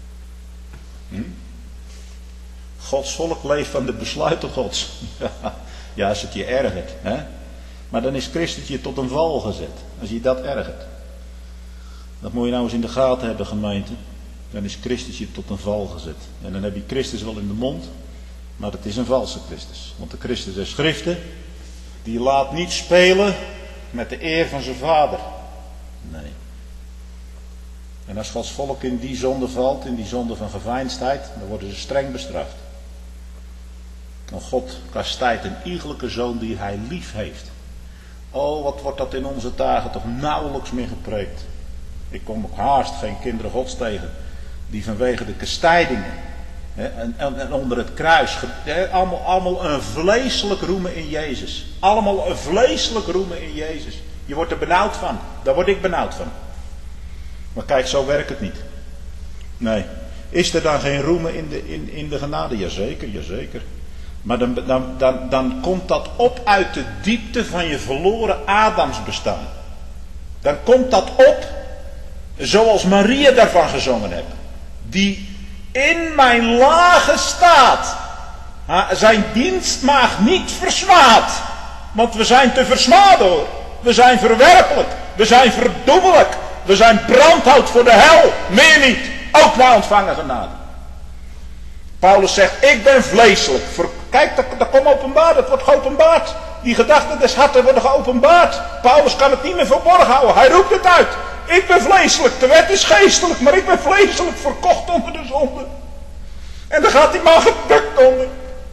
Speaker 1: Gods volk leeft van de besluiten Gods. Ja, als het je ergert. Hè? Maar dan is Christus je tot een val gezet. Als je dat ergert. Dat moet je nou eens in de gaten hebben, gemeente. Dan is Christus je tot een val gezet. En dan heb je Christus wel in de mond. Maar het is een valse Christus. Want de Christus der Schriften, die laat niet spelen met de eer van zijn vader. Nee. En als Gods volk in die zonde valt, in die zonde van geveinsdheid, dan worden ze streng bestraft. Want God kastijdt een iegelijke zoon die hij lief heeft. Oh, wat wordt dat in onze dagen toch nauwelijks meer gepreekt. Ik kom ook haast geen kinderen Gods tegen die vanwege de kastijdingen en onder het kruis, allemaal een vleeselijk roemen in Jezus. Allemaal een vleeselijk roemen in Jezus. Je wordt er benauwd van. Daar word ik benauwd van. Maar kijk, zo werkt het niet. Nee. Is er dan geen roemen in de genade? Jazeker, jazeker. Maar dan komt dat op uit de diepte van je verloren Adams bestaan. Dan komt dat op zoals Maria daarvan gezongen heeft. Die in mijn lage staat zijn dienstmaagd niet versmaadt. Want we zijn te versmaden hoor. We zijn verwerpelijk. We zijn verdoemelijk. We zijn brandhout voor de hel. Meer niet. Ook na ontvangen genade. Paulus zegt, ik ben vleeselijk. Kijk, dat komt openbaar. Dat wordt geopenbaard. Die gedachten des harten worden geopenbaard. Paulus kan het niet meer verborgen houden. Hij roept het uit. Ik ben vleeselijk. De wet is geestelijk. Maar ik ben vleeselijk verkocht onder de zonde. En daar gaat die man gebukt onder.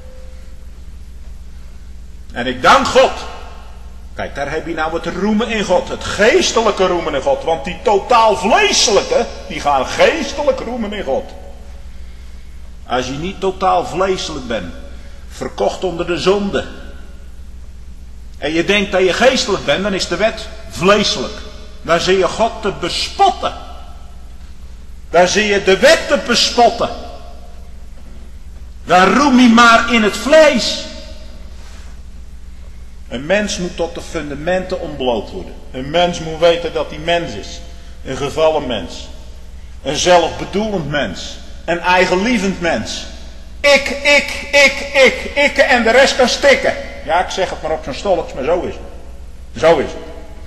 Speaker 1: En ik dank God. Kijk, daar heb je nou het roemen in God. Het geestelijke roemen in God. Want die totaal vleeselijke, die gaan geestelijk roemen in God. Als je niet totaal vleeselijk bent, verkocht onder de zonde, en je denkt dat je geestelijk bent, dan is de wet vleeselijk. Dan zie je God te bespotten. Dan zie je de wet te bespotten. Dan roem je maar in het vlees. Een mens moet tot de fundamenten ontbloot worden. Een mens moet weten dat hij mens is. Een gevallen mens. Een zelfbedoelend mens. Een eigenlievend mens. Ik en de rest kan stikken. Ja, ik zeg het maar op zo'n stolletjes, maar zo is het. Zo is het.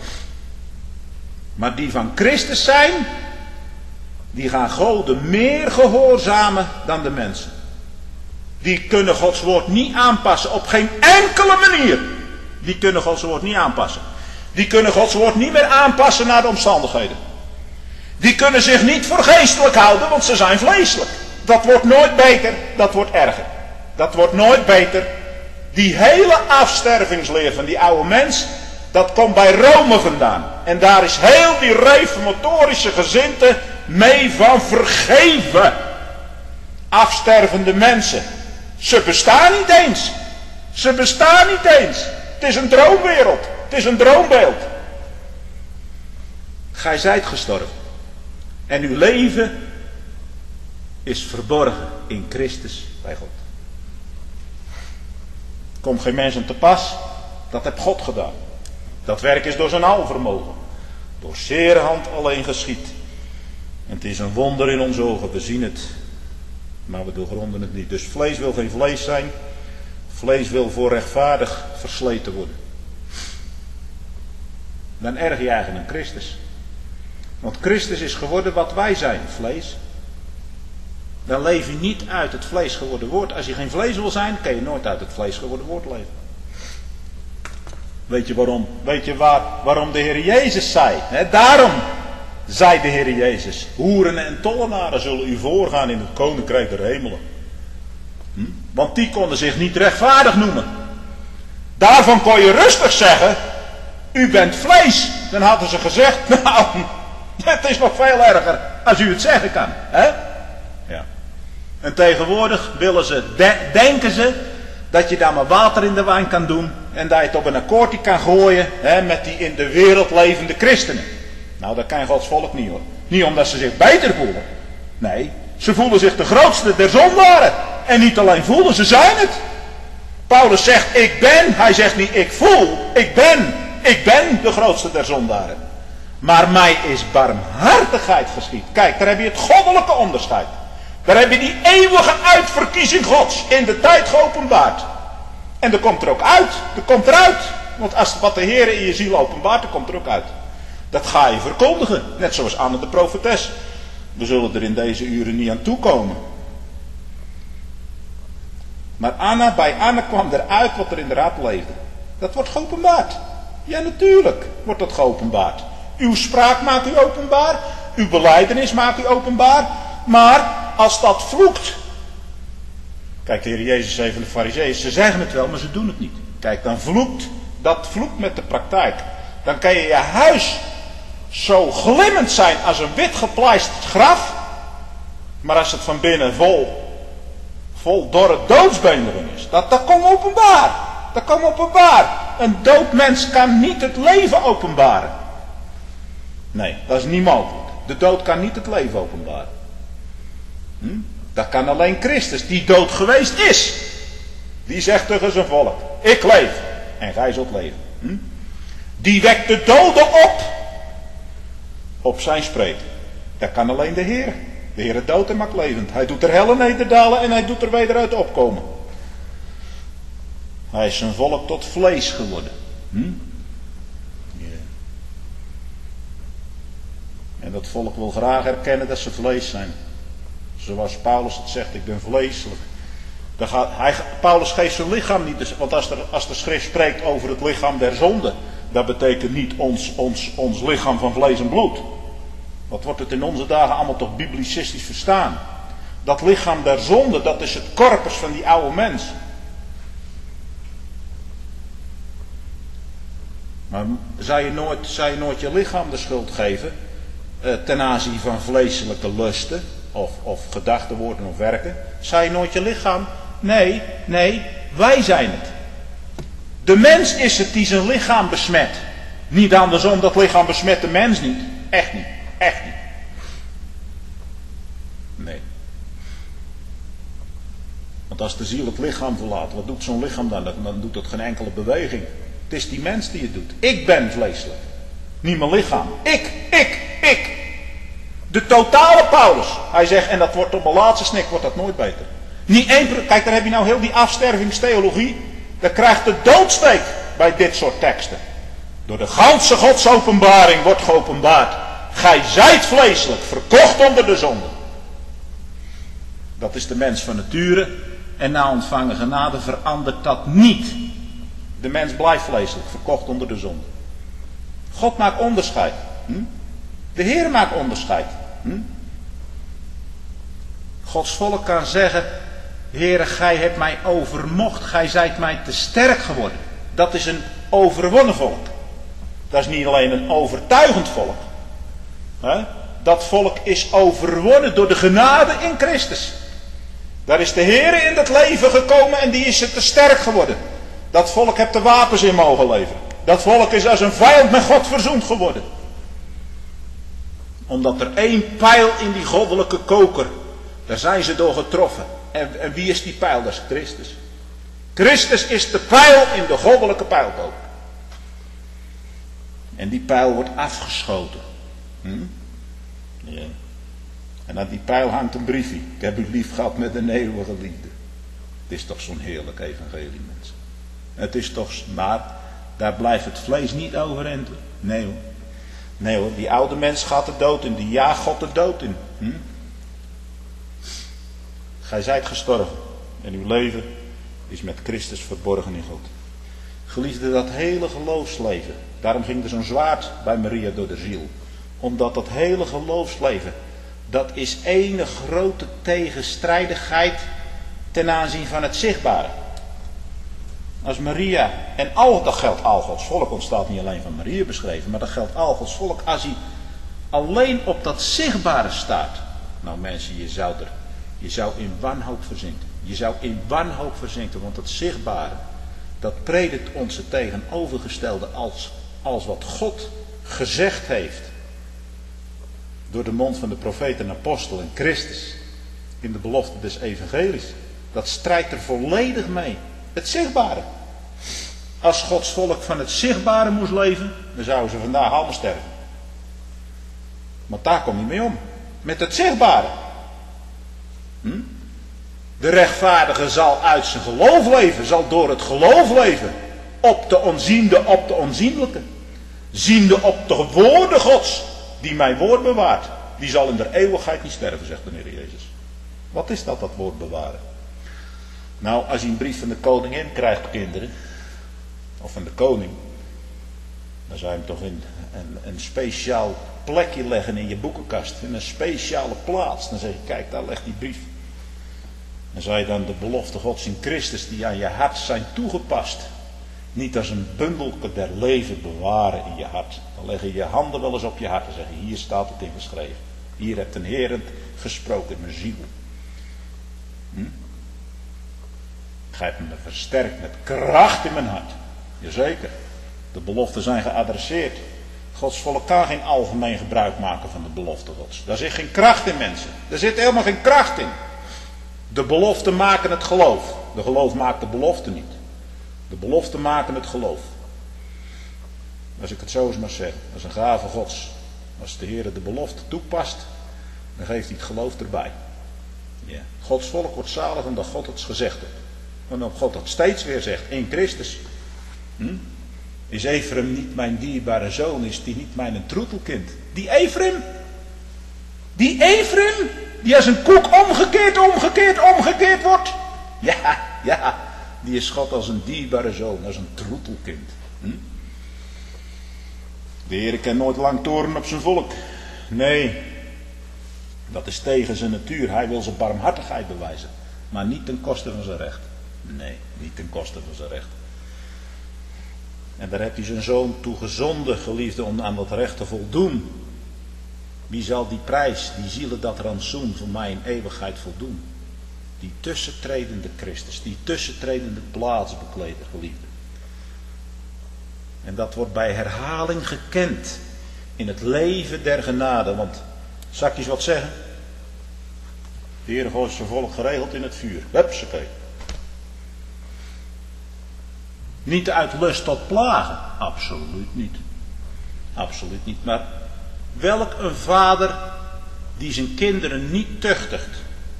Speaker 1: Maar die van Christus zijn, die gaan God meer gehoorzamen dan de mensen. Die kunnen Gods woord niet aanpassen, op geen enkele manier. Die kunnen Gods woord niet aanpassen. Die kunnen Gods woord niet meer aanpassen naar de omstandigheden. Die kunnen zich niet voor geestelijk houden, want ze zijn vleeselijk. Dat wordt nooit beter, dat wordt erger. Dat wordt nooit beter. Die hele afstervingsleer van die oude mens, dat komt bij Rome vandaan. En daar is heel die reformatorische gezindte mee van vergeven. Afstervende mensen. Ze bestaan niet eens. Ze bestaan niet eens. Het is een droomwereld. Het is een droombeeld. Gij zijt gestorven. En uw leven is verborgen in Christus bij God. Komt geen mens aan te pas. Dat heeft God gedaan. Dat werk is door zijn alvermogen. Door zere hand alleen geschied. En het is een wonder in onze ogen. We zien het. Maar we doorgronden het niet. Dus vlees wil geen vlees zijn. Vlees wil voor rechtvaardig versleten worden. Dan erger je eigenlijk aan Christus. Want Christus is geworden wat wij zijn, vlees. Dan leef je niet uit het vlees geworden woord. Als je geen vlees wil zijn, kan je nooit uit het vlees geworden woord leven. Weet je waarom? Weet je waarom de Heer Jezus zei? Daarom zei de Heer Jezus: hoeren en tollenaren zullen u voorgaan in het koninkrijk der hemelen. Want die konden zich niet rechtvaardig noemen. Daarvan kon je rustig zeggen: u bent vlees. Dan hadden ze gezegd: nou, het is nog veel erger als u het zeggen kan. Hè? Ja. En tegenwoordig denken ze dat je daar maar water in de wijn kan doen. En dat je het op een akkoordje kan gooien met die in de wereld levende christenen. Nou, dat kan Gods volk niet hoor. Niet omdat ze zich beter voelen. Nee, ze voelen zich de grootste der zondaren. En niet alleen voelen, ze zijn het. Paulus zegt ik ben. Hij zegt niet ik voel. Ik ben de grootste der zondaren. Maar mij is barmhartigheid geschied. Kijk, daar heb je het goddelijke onderscheid. Daar heb je die eeuwige uitverkiezing Gods in de tijd geopenbaard. En dat komt er ook uit. Dat komt eruit. Want als wat de Heer in je ziel openbaart, dan komt er ook uit. Dat ga je verkondigen. Net zoals Anne de profetes. We zullen er in deze uren niet aan toekomen. Maar bij Anna kwam eruit wat er inderdaad leefde. Dat wordt geopenbaard. Ja, natuurlijk wordt dat geopenbaard. Uw spraak maakt u openbaar. Uw belijdenis maakt u openbaar. Maar als dat vloekt. Kijk, de Heer Jezus zei van de Farizeeën, ze zeggen het wel, maar ze doen het niet. Kijk, dan vloekt. Dat vloekt met de praktijk. Dan kan je huis zo glimmend zijn als een wit gepleisterd graf. Maar als het van binnen vol dorre doodsbeenderen is. Dat komt openbaar. Dat komt openbaar. Een dood mens kan niet het leven openbaren. Nee, dat is niet mogelijk. De dood kan niet het leven openbaren. Dat kan alleen Christus, die dood geweest is. Die zegt tegen zijn volk, ik leef en gij zult leven. Die wekt de doden op zijn spreek. Dat kan alleen de Heer. De Heer dood en maakt levend. Hij doet er helle nederdalen en hij doet er wederuit opkomen. Hij is zijn volk tot vlees geworden. Yeah. En dat volk wil graag erkennen dat ze vlees zijn. Zoals Paulus het zegt, ik ben vleeselijk. Paulus geeft zijn lichaam niet. Want als de schrift spreekt over het lichaam der zonde. Dat betekent niet ons lichaam van vlees en bloed. Wat wordt het in onze dagen allemaal toch biblicistisch verstaan. Dat lichaam der zonde, dat is het corpus van die oude mens. Maar zou je nooit je lichaam de schuld geven ten aanzien van vleeselijke lusten of gedachten, woorden of werken? Zou je nooit je lichaam? Nee, wij zijn het. De mens is het die zijn lichaam besmet. Niet andersom, dat lichaam besmet de mens niet. Echt niet. Nee. Want als de ziel het lichaam verlaat, wat doet zo'n lichaam dan? Dan doet dat geen enkele beweging. Het is die mens die het doet. Ik ben vleeselijk. Niet mijn lichaam. Ik. De totale Paulus. Hij zegt, en dat wordt op mijn laatste snik, wordt dat nooit beter. Niet één. Kijk, daar heb je nou heel die afstervingstheologie. Daar krijgt de doodsteek bij dit soort teksten. Door de ganse Godsopenbaring wordt geopenbaard. Gij zijt vleeselijk, verkocht onder de zonde. Dat is de mens van nature. En na ontvangen genade verandert dat niet. De mens blijft vleeselijk, verkocht onder de zonde. God maakt onderscheid. De Heer maakt onderscheid. Gods volk kan zeggen, Heere, gij hebt mij overmocht, gij zijt mij te sterk geworden. Dat is een overwonnen volk. Dat is niet alleen een overtuigend volk. Dat volk is overwonnen door de genade in Christus. Daar is de Heer in het leven gekomen en die is er te sterk geworden. Dat volk heeft de wapens in mogen leveren. Dat volk is als een vijand met God verzoend geworden. Omdat er één pijl in die goddelijke koker, daar zijn ze door getroffen. En wie is die pijl? Dat is Christus. Christus is de pijl in de goddelijke pijlkoker. En die pijl wordt afgeschoten. Ja. En aan die pijl hangt een briefje. Ik heb u lief gehad met een eeuwige liefde. Het is toch zo'n heerlijk evangelie, mensen. Het is toch, maar daar blijft het vlees niet overeind. Nee hoor, die oude mens gaat de dood in. Die jaagt God de dood in. Gij zijt gestorven. En uw leven is met Christus verborgen in God. Geliefde, dat hele geloofsleven. Daarom ging er zo'n zwaard bij Maria door de ziel. Omdat dat hele geloofsleven, dat is ene grote tegenstrijdigheid ten aanzien van het zichtbare. Als Maria, en dat geldt al Gods volk, want het staat niet alleen van Maria beschreven, maar dat geldt al Gods volk, als hij alleen op dat zichtbare staat. Nou mensen, je zou in wanhoop verzinken. Je zou in wanhoop verzinken, want dat zichtbare, dat predikt ons het tegenovergestelde als wat God gezegd heeft. Door de mond van de profeet en apostel en Christus. In de belofte des evangelies. Dat strijdt er volledig mee. Het zichtbare. Als Gods volk van het zichtbare moest leven, dan zouden ze vandaag allemaal sterven. Want daar kom je mee om. Met het zichtbare. De rechtvaardige zal uit zijn geloof leven. Zal door het geloof leven. Op de onziende, op de onzienlijke. Ziende op de woorden Gods. Die mijn woord bewaart. Die zal in de eeuwigheid niet sterven, zegt de Heer Jezus. Wat is dat woord bewaren? Nou, als je een brief van de koningin krijgt, kinderen. Of van de koning. Dan zou je hem toch in een speciaal plekje leggen in je boekenkast. In een speciale plaats. Dan zeg je, kijk, daar ligt die brief. Dan zou je dan de belofte Gods in Christus die aan je hart zijn toegepast. Niet als een bundelke der leven bewaren in je hart. Dan leg je je handen wel eens op je hart en zeg je, hier staat het in geschreven. Hier hebt een Heer gesproken in mijn ziel. Gij hebt me versterkt met kracht in mijn hart. Jazeker. De beloften zijn geadresseerd. Gods volk kan geen algemeen gebruik maken van de belofte Gods. Daar zit geen kracht in, mensen. Daar zit helemaal geen kracht in. De beloften maken het geloof. De geloof maakt de belofte niet. De beloften maken het geloof. Als ik het zo eens maar zeg. Dat is een gave Gods. Als de Heer de belofte toepast, dan geeft hij het geloof erbij. Ja. Gods volk wordt zalig omdat God het gezegd heeft. En omdat God dat steeds weer zegt. In Christus. Is Efraim niet mijn dierbare zoon? Is die niet mijn troetelkind? Die Efraim. Die als een koek omgekeerd wordt. Ja. Die is God als een dierbare zoon. Als een troetelkind. De Heer kan nooit lang toornen op zijn volk. Nee. Dat is tegen zijn natuur. Hij wil zijn barmhartigheid bewijzen. Maar niet ten koste van zijn recht. Nee, niet ten koste van zijn recht. En daar heeft hij zijn zoon toe gezonden, geliefde, om aan dat recht te voldoen. Wie zal die prijs, die zielen dat rantsoen voor mij in eeuwigheid voldoen? Die tussentredende Christus, die tussentredende plaatsbekleder, geliefde. En dat wordt bij herhaling gekend in het leven der genade. Want, zal ik eens wat zeggen? De Heer gooit zijn volk geregeld in het vuur. Hupsakee. Niet uit lust tot plagen. Absoluut niet. Absoluut niet. Maar welk een vader die zijn kinderen niet tuchtigt.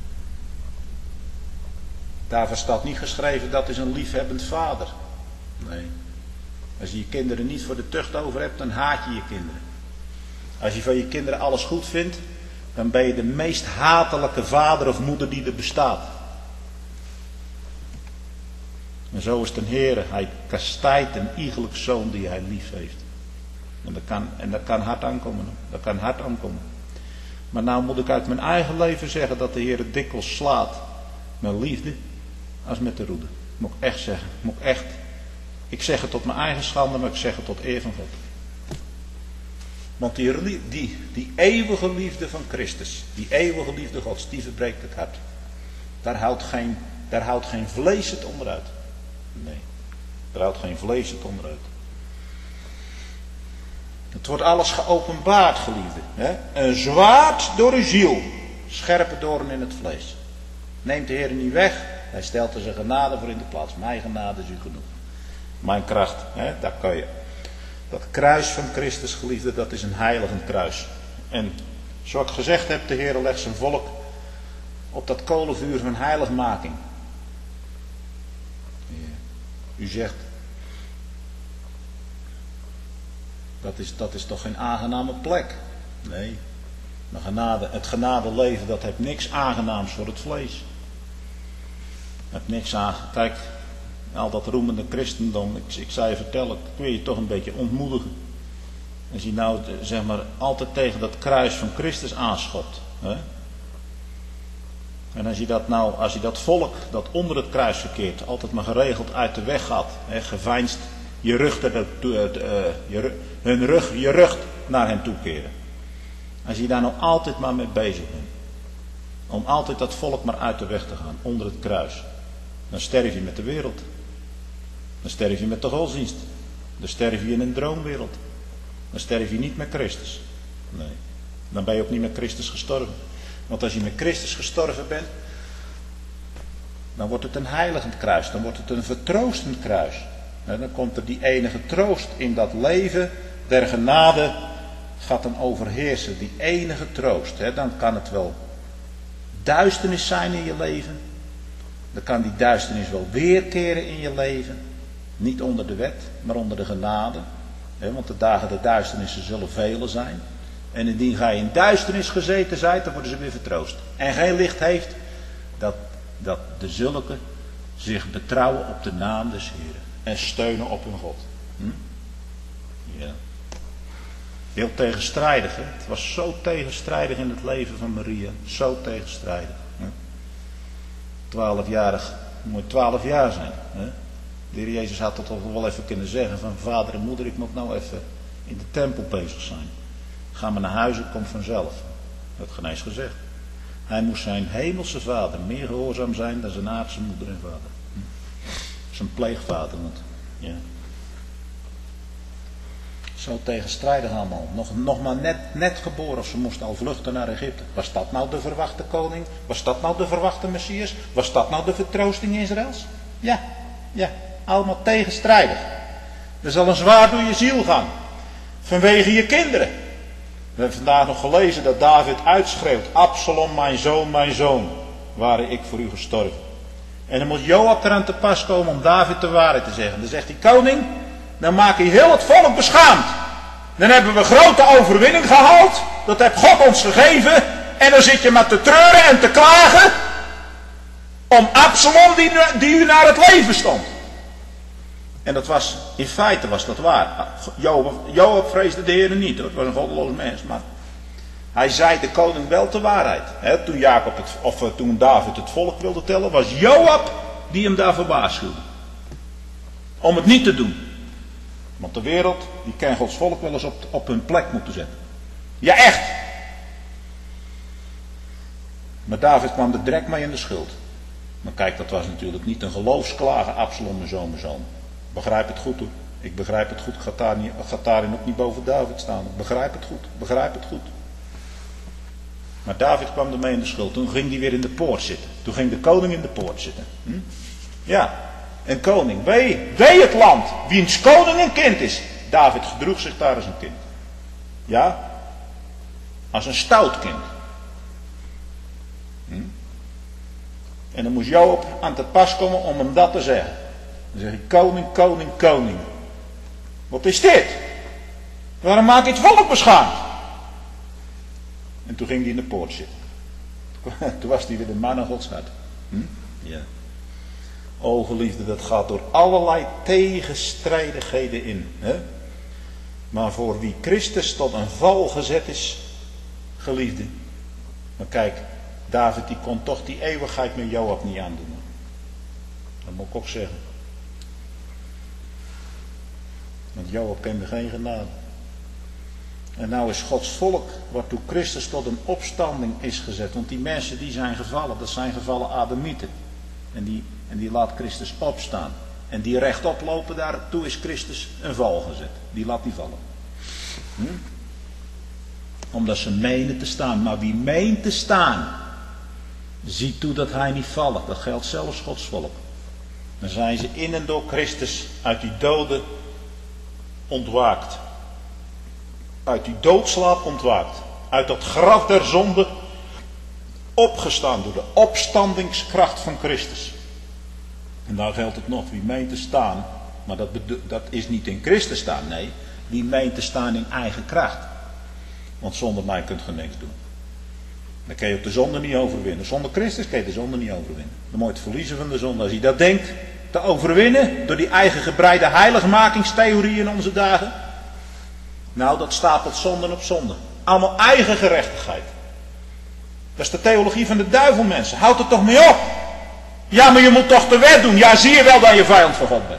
Speaker 1: Daarvoor staat niet geschreven dat is een liefhebbend vader. Nee. Als je je kinderen niet voor de tucht over hebt, dan haat je je kinderen. Als je van je kinderen alles goed vindt, dan ben je de meest hatelijke vader of moeder die er bestaat. En zo is ten Heere, hij kastijdt een iegelijk zoon die hij lief heeft. En dat kan hard aankomen. Dat kan hard aankomen. Maar nou moet ik uit mijn eigen leven zeggen dat de Heere dikwijls slaat. Met liefde als met de roede. Moet ik echt zeggen. Moet ik echt. Ik zeg het tot mijn eigen schande, maar ik zeg het tot eer van God. Want die eeuwige liefde van Christus, die eeuwige liefde Gods, die verbreekt het hart. Daar houdt geen vlees het onderuit. Nee, daar houdt geen vlees het onderuit. Het wordt alles geopenbaard, geliefde. Hè? Een zwaard door uw ziel, scherpe doorn in het vlees. Neemt de Heer niet weg, hij stelt er zijn genade voor in de plaats. Mijn genade is u genoeg. Mijn kracht, hè? Daar kan je. Dat kruis van Christus, geliefde, dat is een heiligend kruis. En zoals ik gezegd heb, de Heer legt zijn volk op dat kolenvuur van heiligmaking. U zegt, dat is toch geen aangename plek? Nee, het genadeleven, dat heeft niks aangenaams voor het vlees. Het heeft niks aan. Kijk, al dat roemende christendom, ik zou je vertellen, kun je toch een beetje ontmoedigen. Als je nou, zeg maar, altijd tegen dat kruis van Christus aanschopt. Hè? En als je dat volk dat onder het kruis verkeert, altijd maar geregeld uit de weg gaat, geveinsd je rug naar hen toekeren. Als je daar nou altijd maar mee bezig bent, om altijd dat volk maar uit de weg te gaan, onder het kruis, dan sterf je met de wereld. Dan sterf je met de godsdienst. Dan sterf je in een droomwereld. Dan sterf je niet met Christus. Nee, dan ben je ook niet met Christus gestorven. Want als je met Christus gestorven bent, dan wordt het een heiligend kruis. Dan wordt het een vertroostend kruis. En dan komt er die enige troost in dat leven der genade gaat dan overheersen, die enige troost. Dan kan het wel duisternis zijn in je leven. Dan kan die duisternis wel weerkeren in je leven. Niet onder de wet, maar onder de genade. Want de dagen der duisternissen zullen vele zijn. En indien gij in duisternis gezeten zijt, dan worden ze weer vertroost. En geen licht heeft, dat de zulken zich betrouwen op de naam des Heeren. En steunen op hun God. Ja. Heel tegenstrijdig. Hè? Het was zo tegenstrijdig in het leven van Maria. Zo tegenstrijdig. Hè? 12-jarig. Moet 12 jaar zijn. Hè? De Heer Jezus had dat toch wel even kunnen zeggen. Van vader en moeder, ik moet nou even in de tempel bezig zijn. Ga maar naar huis, het komt vanzelf. Dat had geen eens gezegd. Hij moest zijn hemelse vader meer gehoorzaam zijn dan zijn aardse moeder en vader. Zijn pleegvader. Ja. Zo tegenstrijdig allemaal. Nog maar net geboren of ze moesten al vluchten naar Egypte. Was dat nou de verwachte koning? Was dat nou de verwachte Messias? Was dat nou de vertroosting Israëls? Ja. Allemaal tegenstrijdig. Er zal een zwaard door je ziel gaan. Vanwege je kinderen. We hebben vandaag nog gelezen dat David uitschreeuwt. Absalom, mijn zoon, ware ik voor u gestorven. En dan moet Joab eraan te pas komen om David de waarheid te zeggen. Dan zegt hij, koning, dan maak je heel het volk beschaamd. Dan hebben we grote overwinning gehaald. Dat heeft God ons gegeven. En dan zit je maar te treuren en te klagen. Om Absalom die u naar het leven stond. En dat was, in feite was dat waar. Joab vreesde de Heer niet hoor. Het was een goddeloos mens. Maar hij zei de koning wel de waarheid. Toen David het volk wilde tellen, was Joab die hem daarvoor waarschuwde. Om het niet te doen. Want de wereld, die kan Gods volk wel eens op hun plek moeten zetten. Ja, echt. Maar David kwam er direct mee in de schuld. Maar kijk, dat was natuurlijk niet een geloofsklager, Absalom, mijn zoon. Begrijp het goed hoor. Ik begrijp het goed. Ik ga daarin ook niet boven David staan. Ik begrijp het goed. Maar David kwam ermee in de schuld. Toen ging hij weer in de poort zitten. Toen ging de koning in de poort zitten. Ja, een koning. Wee het land, wiens koning een kind is. David gedroeg zich daar als een kind. Ja, als een stout kind. En dan moest Joab aan te pas komen om hem dat te zeggen. Dan zeg je, koning. Wat is dit? Waarom maak je het volk beschaamd? En toen ging hij in de poort zitten. Toen was hij weer de man aan Gods hart. Ja. O geliefde, dat gaat door allerlei tegenstrijdigheden in. Hè? Maar voor wie Christus tot een val gezet is, geliefde. Maar kijk, David die kon toch die eeuwigheid met Joab niet aandoen. Dat moet ik ook zeggen. Want Joab kende geen genade. En nou is Gods volk, waartoe Christus tot een opstanding is gezet. Want die mensen die zijn gevallen, dat zijn gevallen Adamieten. En die laat Christus opstaan. En die rechtop lopen, daartoe is Christus een val gezet. Die laat die vallen. Omdat ze menen te staan. Maar wie meent te staan, ziet toe dat hij niet vallen. Dat geldt zelfs Gods volk. Dan zijn ze in en door Christus uit die doden ontwaakt. Uit die doodslaap ontwaakt. Uit dat graf der zonde opgestaan door de opstandingskracht van Christus. En daar geldt het nog, wie meent te staan, maar dat is niet in Christus staan, nee. Wie meent te staan in eigen kracht. Want zonder mij kunt je niks doen. Dan kun je ook de zonde niet overwinnen. Zonder Christus kun je de zonde niet overwinnen. Dan moet je het verliezen van de zonde. Als je dat denkt te overwinnen door die eigen gebreide heiligmakingstheorie in onze dagen. Nou, dat stapelt zonde op zonde. Allemaal eigen gerechtigheid. Dat is de theologie van de duivel, mensen. Houd er toch mee op. Ja, maar je moet toch de wet doen. Ja, zie je wel dat je vijand van God bent.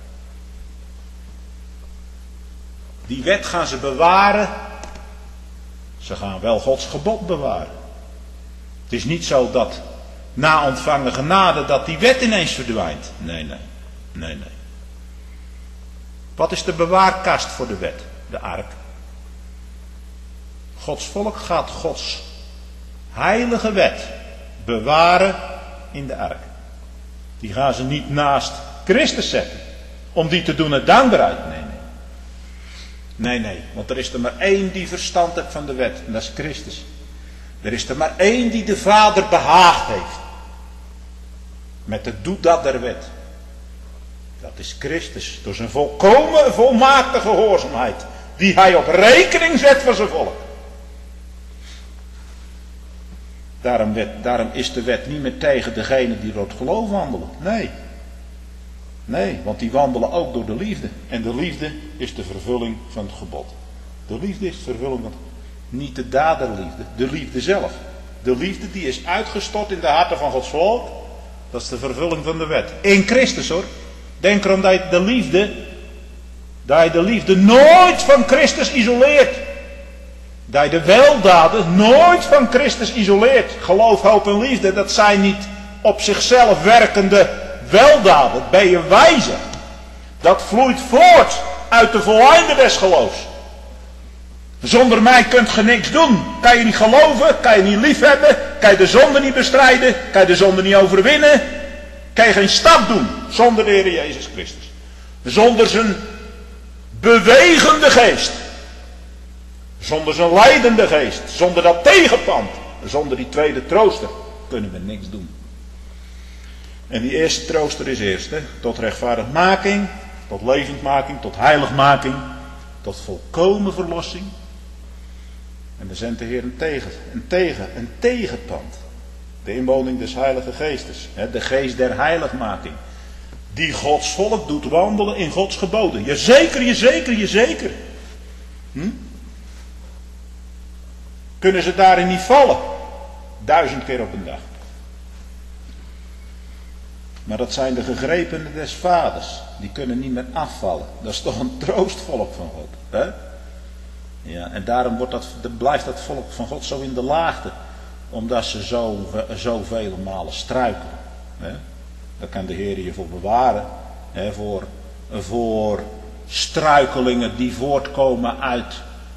Speaker 1: Die wet gaan ze bewaren. Ze gaan wel Gods gebod bewaren. Het is niet zo dat na ontvangen genade dat die wet ineens verdwijnt. Nee. Wat is de bewaarkast voor de wet? De ark. Gods volk gaat Gods heilige wet bewaren in de ark. Die gaan ze niet naast Christus zetten. Om die te doen uit dankbaarheid. Nee. Nee, want er is er maar één die verstand heeft van de wet. En dat is Christus. Er is er maar één die de Vader behaagd heeft. Met het doet dat der wet. Dat is Christus. Door zijn volkomen volmaakte gehoorzaamheid. Die hij op rekening zet voor zijn volk. Daarom is de wet niet meer tegen degene die door het geloof wandelen. Nee, want die wandelen ook door de liefde. En de liefde is de vervulling van het gebod. De liefde is de vervulling van het gebod. Niet de daderliefde, de liefde zelf. De liefde die is uitgestort in de harten van Gods volk. Dat is de vervulling van de wet. In Christus hoor. Denk erom dat je de liefde nooit van Christus isoleert. Dat je de weldaden nooit van Christus isoleert. Geloof, hoop en liefde, dat zijn niet op zichzelf werkende weldaden. Dat ben je wijze. Dat vloeit voort uit de voleinde des geloofs. Zonder mij kunt je niks doen. Kan je niet geloven, kan je niet liefhebben, kan je de zonde niet bestrijden, kan je de zonde niet overwinnen. Kan je geen stap doen zonder de Heer Jezus Christus. Zonder zijn bewegende geest. Zonder zijn leidende geest. Zonder dat tegenpand. Zonder die tweede trooster kunnen we niks doen. En die eerste trooster is eerst. Tot rechtvaardigmaking, tot levendmaking, tot heiligmaking, tot volkomen verlossing. En er zendt de Heer een tegenpand. De inwoning des Heilige Geestes. De geest der heiligmaking. Die Gods volk doet wandelen in Gods geboden. Jazeker. Kunnen ze daarin niet vallen? 1000 keer op een dag. Maar dat zijn de gegrepenen des vaders. Die kunnen niet meer afvallen. Dat is toch een troostvolk van God. Hè? Ja, en daarom blijft dat volk van God zo in de laagte. Omdat ze zo vele malen struikelen. Hè? Daar kan de Heer je voor bewaren. Hè? Voor struikelingen die voortkomen uit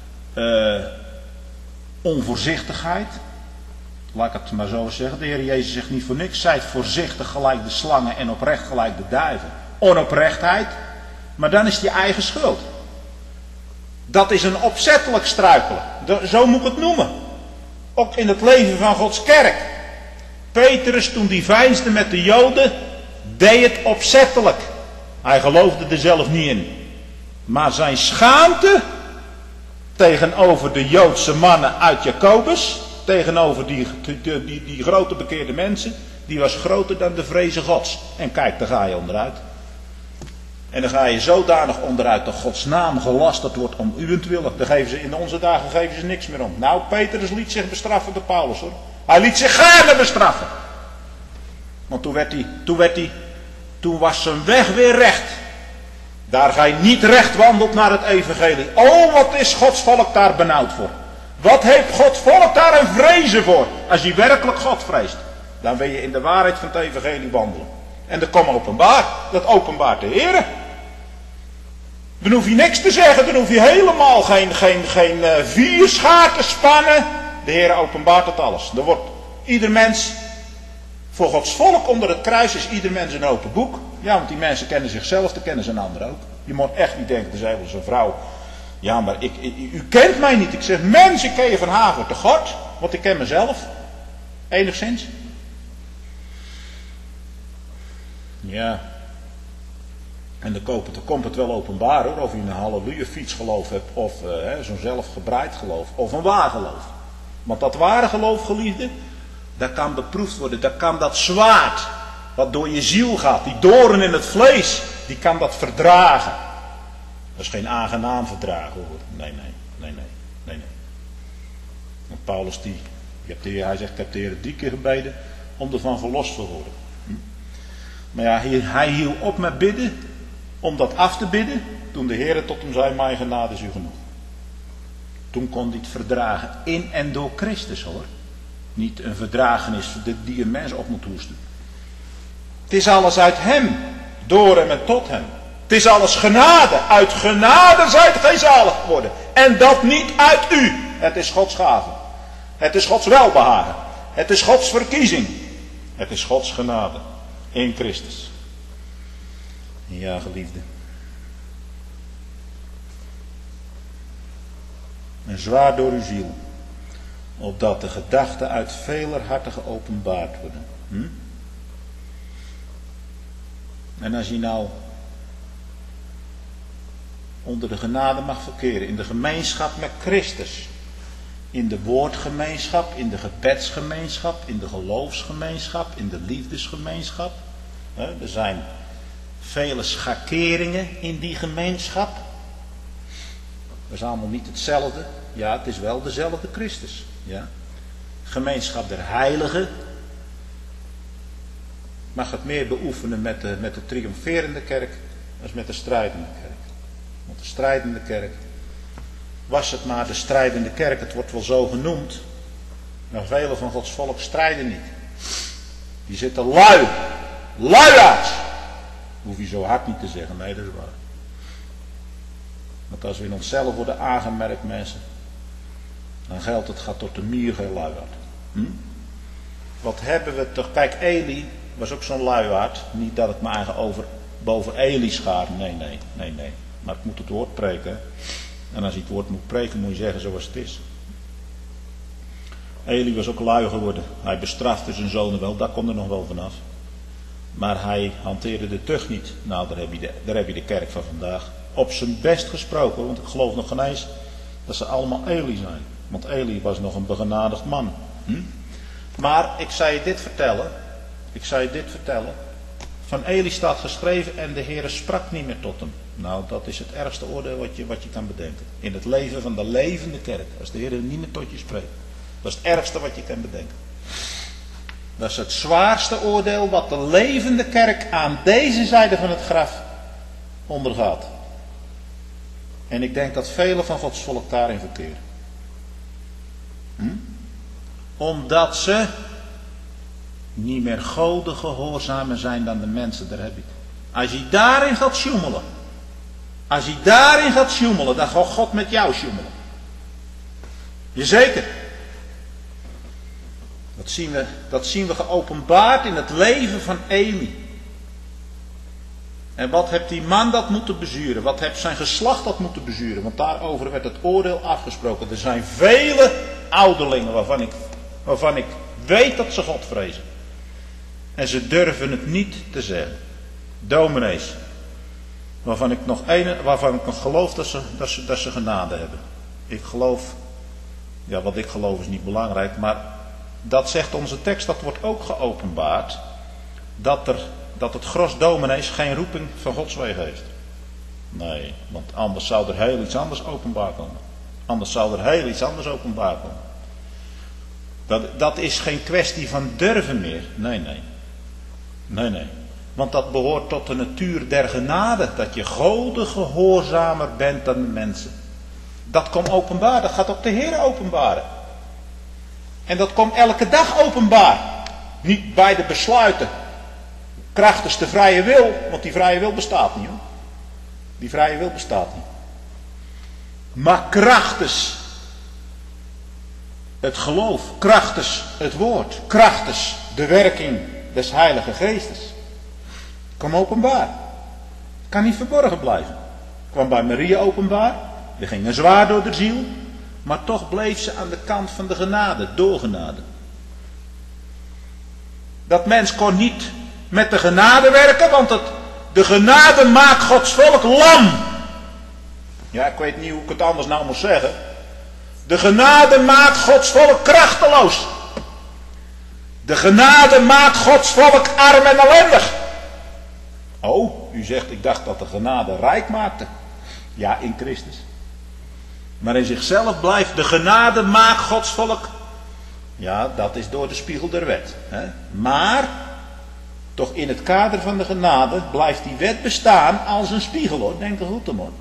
Speaker 1: onvoorzichtigheid. Laat ik het maar zo zeggen. De Heer Jezus zegt niet voor niks. Zijt voorzichtig gelijk de slangen en oprecht gelijk de duiven. Onoprechtheid. Maar dan is het je eigen schuld. Dat is een opzettelijk struikelen. Zo moet ik het noemen. Ook in het leven van Gods kerk. Petrus, toen die veinsde met de Joden, deed het opzettelijk. Hij geloofde er zelf niet in. Maar zijn schaamte tegenover de Joodse mannen uit Jacobus, tegenover die grote bekeerde mensen, die was groter dan de vrezen Gods. En kijk, daar ga je onderuit. En dan ga je zodanig onderuit dat Gods naam gelasterd wordt om uwentwille. In onze dagen geven ze niks meer om. Nou, Petrus liet zich bestraffen door Paulus hoor. Hij liet zich gaarne bestraffen. Want toen was zijn weg weer recht. Daar gij niet recht wandelt naar het evangelie. Oh, wat is Gods volk daar benauwd voor. Wat heeft Gods volk daar een vrezen voor. Als je werkelijk God vreest. Dan wil je in de waarheid van het evangelie wandelen. En dat komt openbaar. Dat openbaart de Heer. Dan hoef je niks te zeggen. Dan hoef je helemaal geen vierschaar te spannen. De Heer openbaart het alles. Dan wordt ieder mens, voor Gods volk onder het kruis is ieder mens een open boek. Ja, want die mensen kennen zichzelf, dan kennen ze een ander ook. Je moet echt niet denken, er is wel eens een vrouw. Ja, maar u kent mij niet. Ik zeg, mens, ik ken je van haver te God. Want ik ken mezelf. Enigszins. Ja. En dan komt het wel openbaar hoor. Of je een halleluja fietsgeloof hebt. Of zo'n zelfgebreid geloof. Of een waar geloof. Want dat ware geloof, geliefde. Dat kan beproefd worden. Dat kan dat zwaard. Wat door je ziel gaat. Die doorn in het vlees. Die kan dat verdragen. Dat is geen aangenaam verdragen hoor. Nee. Want Paulus hij zegt, ik heb de Heer 3 keer gebeden. Om ervan verlost te worden. Maar ja, hij hield op met bidden. Om dat af te bidden. Toen de Heer tot hem zei, mijn genade is u genoeg. Toen kon hij het verdragen in en door Christus hoor. Niet een verdragenis die een mens op moet hoesten. Het is alles uit hem. Door hem en tot hem. Het is alles genade. Uit genade zijt gij zalig geworden. En dat niet uit u. Het is Gods gave. Het is Gods welbehagen. Het is Gods verkiezing. Het is Gods genade. In Christus. Ja, geliefde. en zwaar door uw ziel, opdat de gedachten uit veler harten geopenbaard worden. En als je nou onder de genade mag verkeren, in de gemeenschap met Christus, in de woordgemeenschap, in de gebedsgemeenschap, in de geloofsgemeenschap, in de liefdesgemeenschap. Er zijn vele schakeringen in die gemeenschap. Dat is allemaal niet hetzelfde. Ja, het is wel dezelfde Christus. Ja. Gemeenschap der heiligen. Mag het meer beoefenen met de triomferende kerk als met de strijdende kerk. Want de strijdende kerk, was het maar de strijdende kerk, het wordt wel zo genoemd, maar velen van Gods volk strijden niet. Die zitten luiaards. Hoef je zo hard niet te zeggen, nee, dat is waar. Want als we in onszelf worden aangemerkt, mensen, dan geldt het, gaat tot de mier geen luiaard. Wat hebben we toch, kijk, Eli was ook zo'n luiaard, niet dat ik me eigen boven Eli schaar, nee. Maar ik moet het woord preken. En als je het woord moet preken, moet je zeggen zoals het is. Eli was ook lui geworden. Hij bestrafte zijn zonen wel, daar komt er nog wel vanaf. Maar hij hanteerde de tucht niet. Nou, daar heb je de kerk van vandaag op zijn best gesproken. Want ik geloof nog geen eens dat ze allemaal Eli zijn. Want Eli was nog een begenadigd man. Maar ik zou je dit vertellen. Van Eli staat geschreven en de Heere sprak niet meer tot hem. Nou, dat is het ergste oordeel wat je kan bedenken. In het leven van de levende kerk. Als de Heere niet meer tot je spreekt. Dat is het ergste wat je kan bedenken. Dat is het zwaarste oordeel wat de levende kerk aan deze zijde van het graf ondergaat. En ik denk dat velen van Gods volk daarin verkeren. Omdat ze niet meer Goden gehoorzamer zijn dan de mensen, daar heb je het. Als je daarin gaat sjoemelen, dan gaat God met jou sjoemelen. Jazeker. Dat zien we geopenbaard in het leven van Eli. En wat heeft die man dat moeten bezuren? Wat heeft zijn geslacht dat moeten bezuren? Want daarover werd het oordeel afgesproken. Er zijn vele ouderlingen waarvan ik weet dat ze God vrezen. En ze durven het niet te zeggen. Dominees. Waarvan ik nog geloof dat ze genade hebben. Ik geloof, ja, wat ik geloof is niet belangrijk, maar dat zegt onze tekst, dat wordt ook geopenbaard. Dat het gros dominees geen roeping van Gods wegen heeft. Nee, want anders zou er heel iets anders openbaar komen. Dat is geen kwestie van durven meer. Nee. Want dat behoort tot de natuur der genade. Dat je Goden gehoorzamer bent dan de mensen. Dat komt openbaar. Dat gaat ook de Heer openbaren. En dat komt elke dag openbaar. Niet bij de besluiten. Krachtens de vrije wil. Want die vrije wil bestaat niet, hoor. Die vrije wil bestaat niet. Maar krachtens het geloof. Krachtens het woord. Krachtens de werking des Heilige Geestes. Kom openbaar. Kan niet verborgen blijven. Kwam bij Maria openbaar. Die ging een zwaar door de ziel. Maar toch bleef ze aan de kant van de genade. Door genade. Dat mens kon niet met de genade werken. Want de genade maakt Gods volk lam. Ja, ik weet niet hoe ik het anders nou moet zeggen. De genade maakt Gods volk krachteloos. De genade maakt Gods volk arm en ellendig. Oh, u zegt, ik dacht dat de genade rijk maakte. Ja, in Christus. Maar in zichzelf blijft de genade maakt Gods volk. Ja, dat is door de spiegel der wet. Hè? Maar, toch in het kader van de genade blijft die wet bestaan als een spiegel, hoor. Denk er goed om, hoor.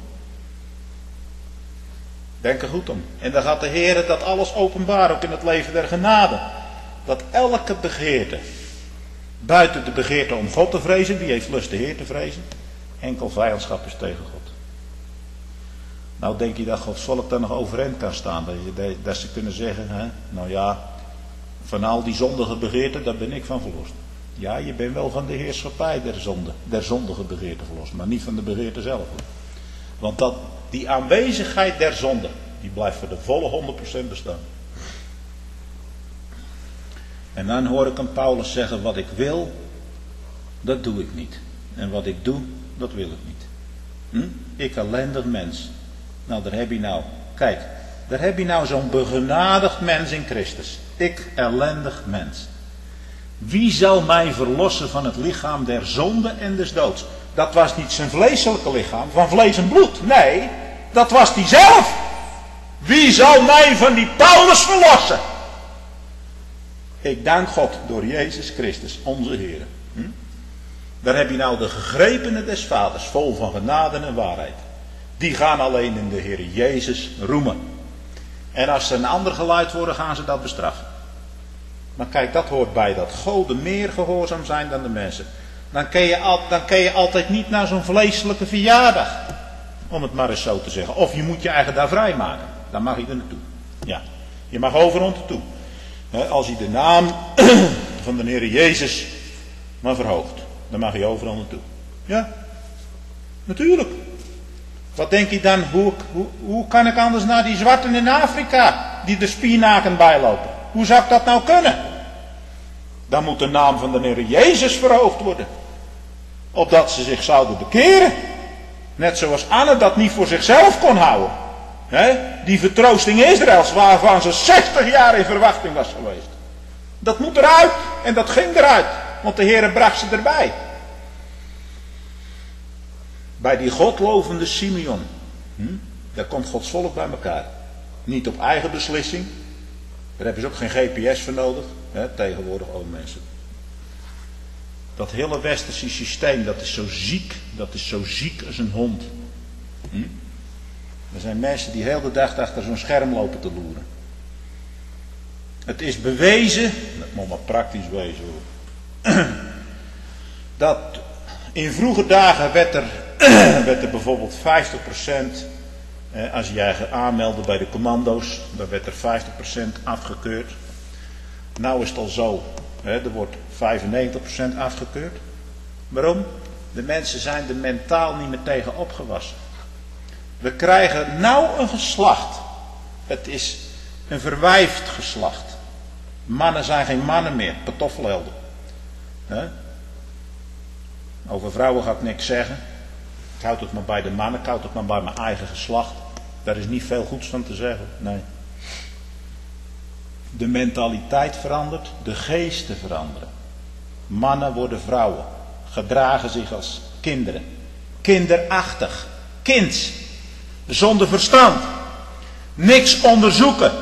Speaker 1: Denk er goed om. En dan gaat de Heer dat alles openbaar, ook in het leven der genade. Dat elke begeerte, buiten de begeerte om God te vrezen, wie heeft lust de Heer te vrezen, enkel vijandschap is tegen God. Nou, denk je dat Gods volk daar nog overeind kan staan? Dat ze kunnen zeggen, hè? Nou ja, van al die zondige begeerten, daar ben ik van verlost. Ja, je bent wel van de heerschappij der zondige begeerte verlost, maar niet van de begeerte zelf. Want die aanwezigheid der zonde, Die blijft voor de volle 100% bestaan. En dan hoor ik aan Paulus zeggen, wat ik wil, dat doe ik niet. En wat ik doe, dat wil ik niet. Ik ellendig mens. Nou, daar heb je nou, kijk, daar heb je nou zo'n begenadigd mens in Christus. Ik ellendig mens. Wie zal mij verlossen van het lichaam der zonde en des doods? Dat was niet zijn vleeselijke lichaam, van vlees en bloed. Nee, dat was die zelf. Wie zal mij van die Paulus verlossen? Ik dank God door Jezus Christus, onze Heer. Daar heb je nou de gegrepenen des Vaders, vol van genade en waarheid. Die gaan alleen in de Heer Jezus roemen. En als ze een ander geluid worden, gaan ze dat bestraffen. Maar kijk, dat hoort bij dat goden meer gehoorzaam zijn dan de mensen. Dan kun je altijd niet naar zo'n vleeselijke verjaardag. Om het maar eens zo te zeggen. Of je moet je eigen daar vrijmaken. Dan mag je er naartoe. Ja, je mag overal naartoe. Als je de naam van de Heer Jezus maar verhoogt. Dan mag je overal naartoe. Ja, natuurlijk. Wat denk je dan, hoe kan ik anders naar die zwarten in Afrika, die de spiernaken bijlopen? Hoe zou ik dat nou kunnen? Dan moet de naam van de Heer Jezus verhoogd worden. Opdat ze zich zouden bekeren. Net zoals Anne dat niet voor zichzelf kon houden. Die vertroosting Israëls, waarvan ze 60 jaar in verwachting was geweest. Dat moet eruit. En dat ging eruit. Want de Heer bracht ze erbij. Bij die godlovende Simeon. Daar komt Gods volk bij elkaar. Niet op eigen beslissing. Daar hebben ze ook geen GPS voor nodig. Tegenwoordig ook mensen. Dat hele westerse systeem, dat is zo ziek. Dat is zo ziek als een hond. Er zijn mensen die heel de dag achter zo'n scherm lopen te loeren. Het is bewezen, dat moet maar praktisch wezen hoor. Dat in vroege dagen werd er bijvoorbeeld 50%, als je je aanmeldde bij de commando's, dan werd er 50% afgekeurd. Nou is het al zo, er wordt 95% afgekeurd. Waarom? De mensen zijn er mentaal niet meer tegen opgewassen. We krijgen nou een geslacht. Het is een verwijfd geslacht. Mannen zijn geen mannen meer, pantoffelhelden. Over vrouwen ga ik niks zeggen. Ik houd het maar bij de mannen, ik houd het maar bij mijn eigen geslacht. Daar is niet veel goeds van te zeggen, nee. De mentaliteit verandert, de geesten veranderen. Mannen worden vrouwen, gedragen zich als kinderen. Kinderachtig, kinds, zonder verstand, niks onderzoeken.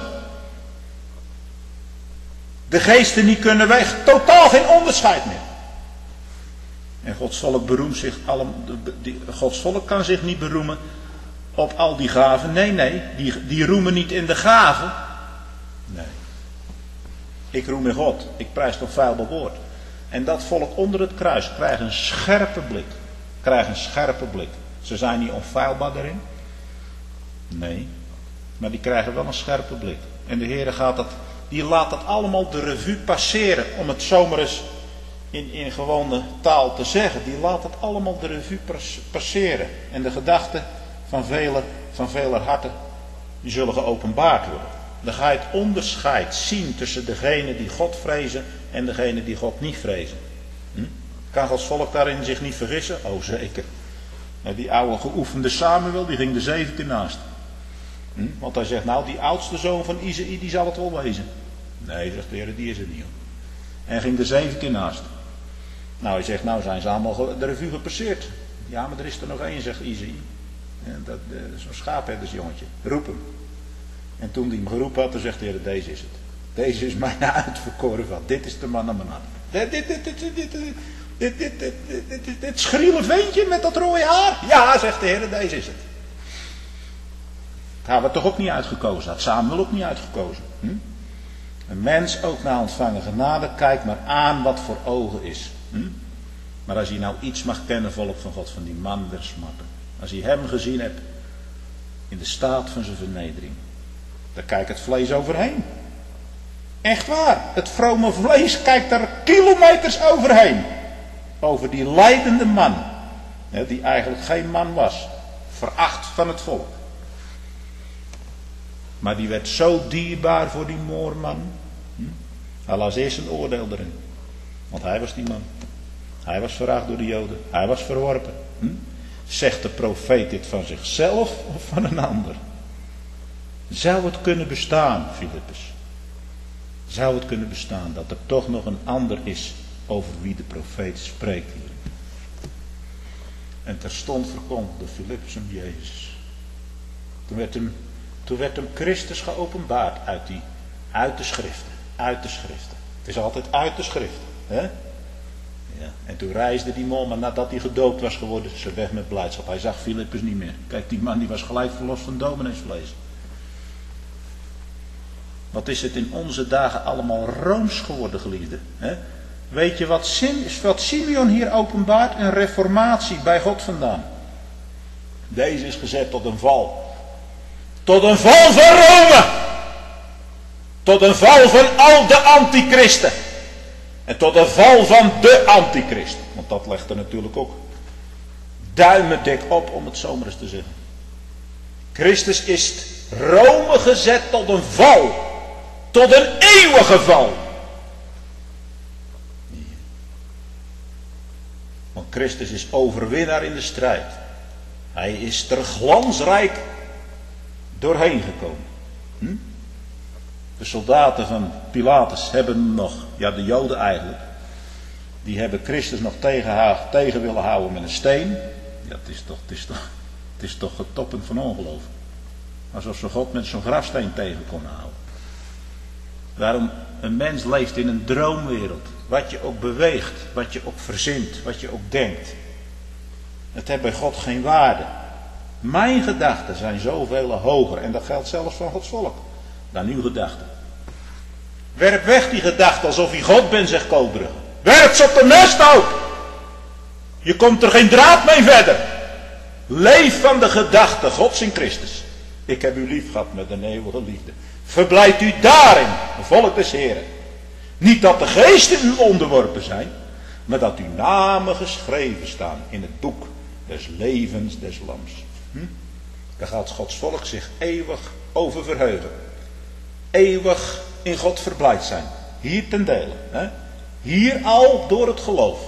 Speaker 1: De geesten niet kunnen weg, totaal geen onderscheid meer. En Gods volk beroemt zich Gods volk kan zich niet beroemen op al die gaven. Nee, die roemen niet in de gaven. Nee. Ik roem in God. Ik prijs het onfeilbaar woord. En dat volk onder het kruis krijgt een scherpe blik. Ze zijn niet onfeilbaar daarin. Nee. Maar die krijgen wel een scherpe blik. En de Heer die laat dat allemaal de revue passeren. Om het zomaar eens in gewone taal te zeggen. Die laat het allemaal de revue passeren. En de gedachten van veler harten, die zullen geopenbaard worden. Dan ga je het onderscheid zien tussen degenen die God vrezen en degenen die God niet vrezen. Kan Gods volk daarin zich niet vergissen? Oh zeker. Die oude geoefende Samuel, die ging er 7 keer naast. Want hij zegt, nou die oudste zoon van Isaïe, die zal het wel wezen. Nee, zegt de Heer, die is het niet. En ging er 7 keer naast. Nou, hij zegt, nou zijn ze allemaal de revue gepasseerd. Ja, maar er is er nog één, zegt Isaïe. Zo'n schaapherdersjongetje. Roep hem. En toen hij hem geroepen had, dan zegt de Heer, deze is het. Deze is mijn uitverkoren van. Dit is de man aan mijn hart. Dit schriele ventje met dat rode haar. Ja, zegt de Heer, deze is het. Dat hebben we toch ook niet uitgekozen. Had Samuel ook niet uitgekozen. Een mens ook na ontvangen genade, kijk maar aan wat voor ogen is. Maar als je nou iets mag kennen, volk van God, van die man der smarten. Als je hem gezien hebt in de staat van zijn vernedering. Dan kijkt het vlees overheen. Echt waar. Het vrome vlees kijkt er kilometers overheen. Over die lijdende man. Die eigenlijk geen man was. Veracht van het volk. Maar die werd zo dierbaar voor die moorman. Hij las eerst een oordeel erin. Want hij was die man. Hij was veracht door de Joden. Hij was verworpen. Zegt de profeet dit van zichzelf of van een ander? Zou het kunnen bestaan, Filippus? Zou het kunnen bestaan dat er toch nog een ander is over wie de profeet spreekt hier? En terstond verkondigde Filippus hem Jezus. Toen werd hem Christus geopenbaard uit de schriften. Uit de schriften. Het is altijd uit de schriften. Hè? Ja. En toen reisde die man, maar nadat hij gedoopt was geworden, ze weg met blijdschap. Hij zag Filippus niet meer. Kijk, die man die was gelijk verlost van domineesvlees. Wat is het in onze dagen allemaal rooms geworden, geliefden? Hè? Weet je wat Simeon hier openbaart? Een reformatie bij God vandaan. Deze is gezet tot een val. Tot een val van Rome. Tot een val van al de antichristen. En tot een val van de antichrist. Want dat legt er natuurlijk ook duimendik op, om het zo maar eens te zeggen. Christus is Rome gezet tot een val. Tot een eeuwige val. Want Christus is overwinnaar in de strijd. Hij is er glansrijk doorheen gekomen. De soldaten van Pilatus hebben nog, ja de Joden eigenlijk, die hebben Christus nog tegen willen houden met een steen. Ja, het is toch getoppend van ongeloof. Alsof ze God met zo'n grafsteen tegen konden houden. Daarom, een mens leeft in een droomwereld. Wat je ook beweegt, wat je ook verzint, wat je ook denkt. Het heeft bij God geen waarde. Mijn gedachten zijn zoveel hoger, en dat geldt zelfs van Gods volk, dan uw gedachten. Werp weg die gedachte alsof je God bent, zegt Koolbrugge. Werp ze op de mesthoop. Je komt er geen draad mee verder. Leef van de gedachte Gods in Christus. Ik heb u lief gehad met een eeuwige liefde. Verblijft u daarin, volk des Heren. Niet dat de geesten u onderworpen zijn, maar dat uw namen geschreven staan in het boek des levens des lams. Daar gaat Gods volk zich eeuwig over verheugen. Eeuwig in God verblijd zijn. Hier ten dele. Hè? Hier al door het geloof.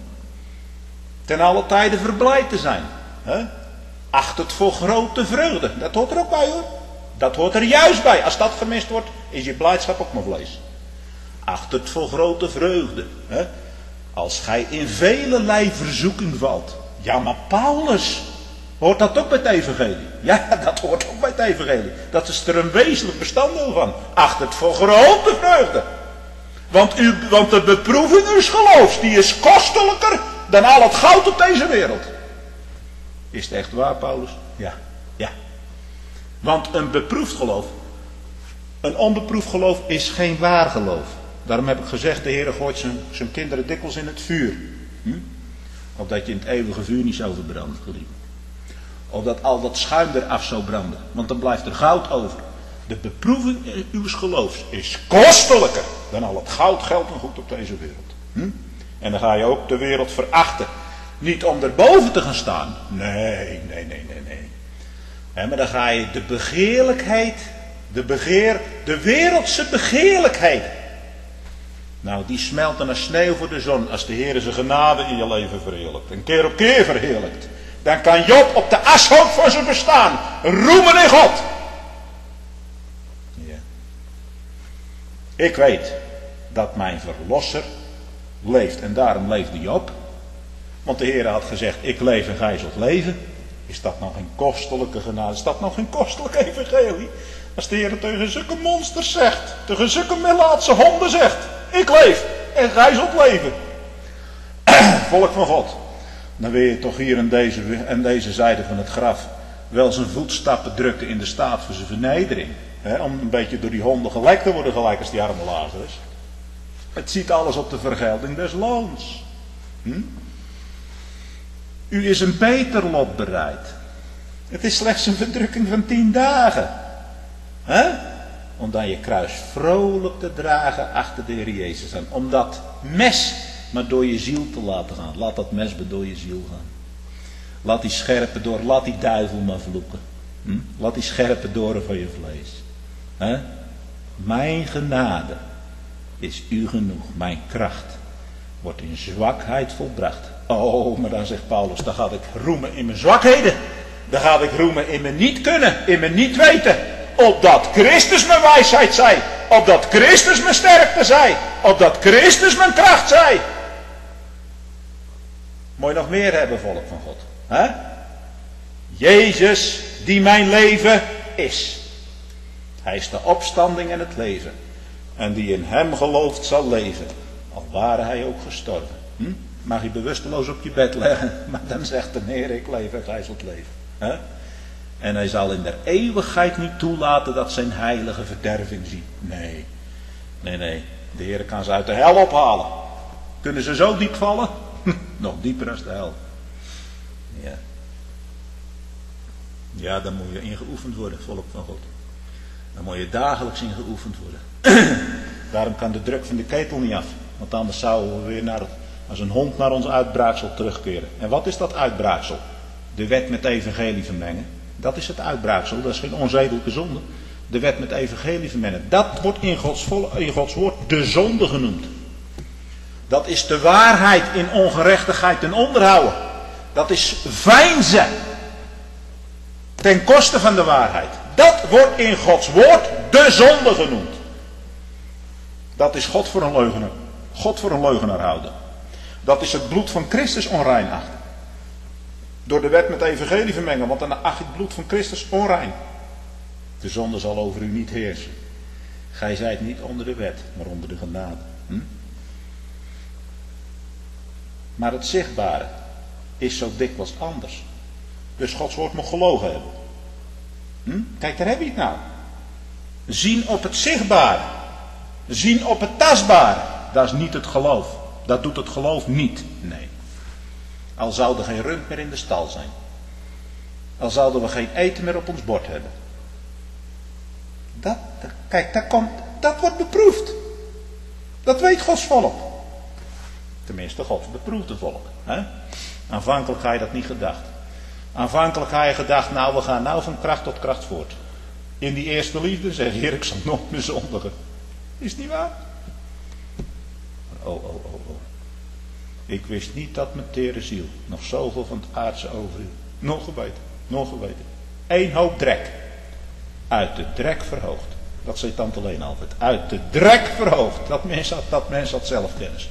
Speaker 1: Ten alle tijden verblijd te zijn. Hè? Acht het voor grote vreugde. Dat hoort er ook bij hoor. Dat hoort er juist bij. Als dat gemist wordt, is je blijdschap ook maar vlees. Acht het voor grote vreugde. Hè? Als gij in velelei verzoeking valt. Ja, maar Paulus, hoort dat ook bij het evangelie? Ja, dat hoort ook bij het evangelie. Dat is er een wezenlijk bestanddeel van. Acht het voor grote vreugde. Want de beproeving uws geloofs, die is kostelijker dan al het goud op deze wereld. Is het echt waar, Paulus? Ja. Want een beproefd geloof, een onbeproefd geloof is geen waar geloof. Daarom heb ik gezegd, de Heer gooit zijn kinderen dikwijls in het vuur. Opdat je in het eeuwige vuur niet zou verbranden, geliefd. Opdat al dat schuim eraf zou branden. Want dan blijft er goud over. De beproeving uws geloofs is kostelijker dan al het goud, geld en goed op deze wereld. En dan ga je ook de wereld verachten. Niet om erboven te gaan staan. Nee. Maar dan ga je de begeerlijkheid, de wereldse begeerlijkheid. Nou, die smelten als sneeuw voor de zon als de Heer zijn genade in je leven verheerlijkt. En keer op keer verheerlijkt. Dan kan Job op de ashoop van zijn bestaan roemen in God. Ja. Ik weet dat mijn verlosser leeft en daarom leefde Job. Want de Heer had gezegd, ik leef en gij zult leven. Is dat nou geen kostelijke genade? Is dat nou geen kostelijk evangelie? Als de Heer tegen zulke monsters zegt, tegen zulke melaatse honden zegt, ik leef en gij zult leven. Volk van God. Dan wil je toch hier aan deze zijde van het graf wel zijn voetstappen drukken in de staat van zijn vernedering. Om een beetje door die honden gelekt te worden, gelijk als die arme Lazarus. Het ziet alles op de vergelding des loons. U is een beter lot bereid. Het is slechts een verdrukking van 10 dagen. Om dan je kruis vrolijk te dragen achter de Heer Jezus aan. Om dat mes maar door je ziel te laten gaan. Laat dat mes maar door je ziel gaan. Laat die scherpe door, laat die duivel maar vloeken. Laat die scherpe doren van je vlees. Mijn genade is u genoeg. Mijn kracht wordt in zwakheid volbracht. Oh, maar dan zegt Paulus, dan ga ik roemen in mijn zwakheden. Dan ga ik roemen in mijn niet kunnen, in mijn niet weten. Opdat Christus mijn wijsheid zij. Opdat Christus mijn sterkte zij. Opdat Christus mijn kracht zij. Moet je nog meer hebben, volk van God. Jezus die mijn leven is. Hij is de opstanding en het leven. En die in hem gelooft zal leven. Al ware hij ook gestorven. Mag je bewusteloos op je bed leggen. Maar dan zegt de Heer, ik leef en gij zult leven. En hij zal in der eeuwigheid niet toelaten dat zijn heilige verderving ziet. Nee. De Heer kan ze uit de hel ophalen. Kunnen ze zo diep vallen? Nog dieper als de hel. Ja, dan moet je in geoefend worden, volk van God. Dan moet je dagelijks in geoefend worden. Daarom kan de druk van de ketel niet af. Want anders zouden we weer als een hond naar ons uitbraaksel terugkeren. En wat is dat uitbraaksel? De wet met evangelie vermengen. Dat is het uitbraaksel. Dat is geen onzedelijke zonde. De wet met evangelie vermengen. Dat wordt in Gods woord de zonde genoemd. Dat is de waarheid in ongerechtigheid ten onderhouden. Dat is veinzen. Ten koste van de waarheid. Dat wordt in Gods woord de zonde genoemd. Dat is God voor een leugenaar. God voor een leugenaar houden. Dat is het bloed van Christus onrein achten. Door de wet met evangelie vermengen. Want dan acht je het bloed van Christus onrein. De zonde zal over u niet heersen. Gij zijt niet onder de wet, maar onder de genade. Maar het zichtbare is zo dikwijls anders. Dus Gods woord moet gelogen hebben. Kijk, daar heb je het nou. Zien op het zichtbare. Zien op het tastbare. Dat is niet het geloof. Dat doet het geloof niet. Nee. Al zou er geen rund meer in de stal zijn. Al zouden we geen eten meer op ons bord hebben. Kijk, dat wordt beproefd. Dat weet Gods volk. Tenminste, Gods beproefde volk. Aanvankelijk had je dat niet gedacht. Aanvankelijk had je gedacht, nou, we gaan nou van kracht tot kracht voort. In die eerste liefde zeg je, Heer, ik zal nooit meer zondigen. Is niet waar? Oh. Ik wist niet dat mijn tere ziel nog zoveel van het aardse overhield. Nog geweten. Eén hoop drek. Uit de drek verhoogd. Dat zei tante Lena altijd. Uit de drek verhoogd. Dat mens had zelfkennis.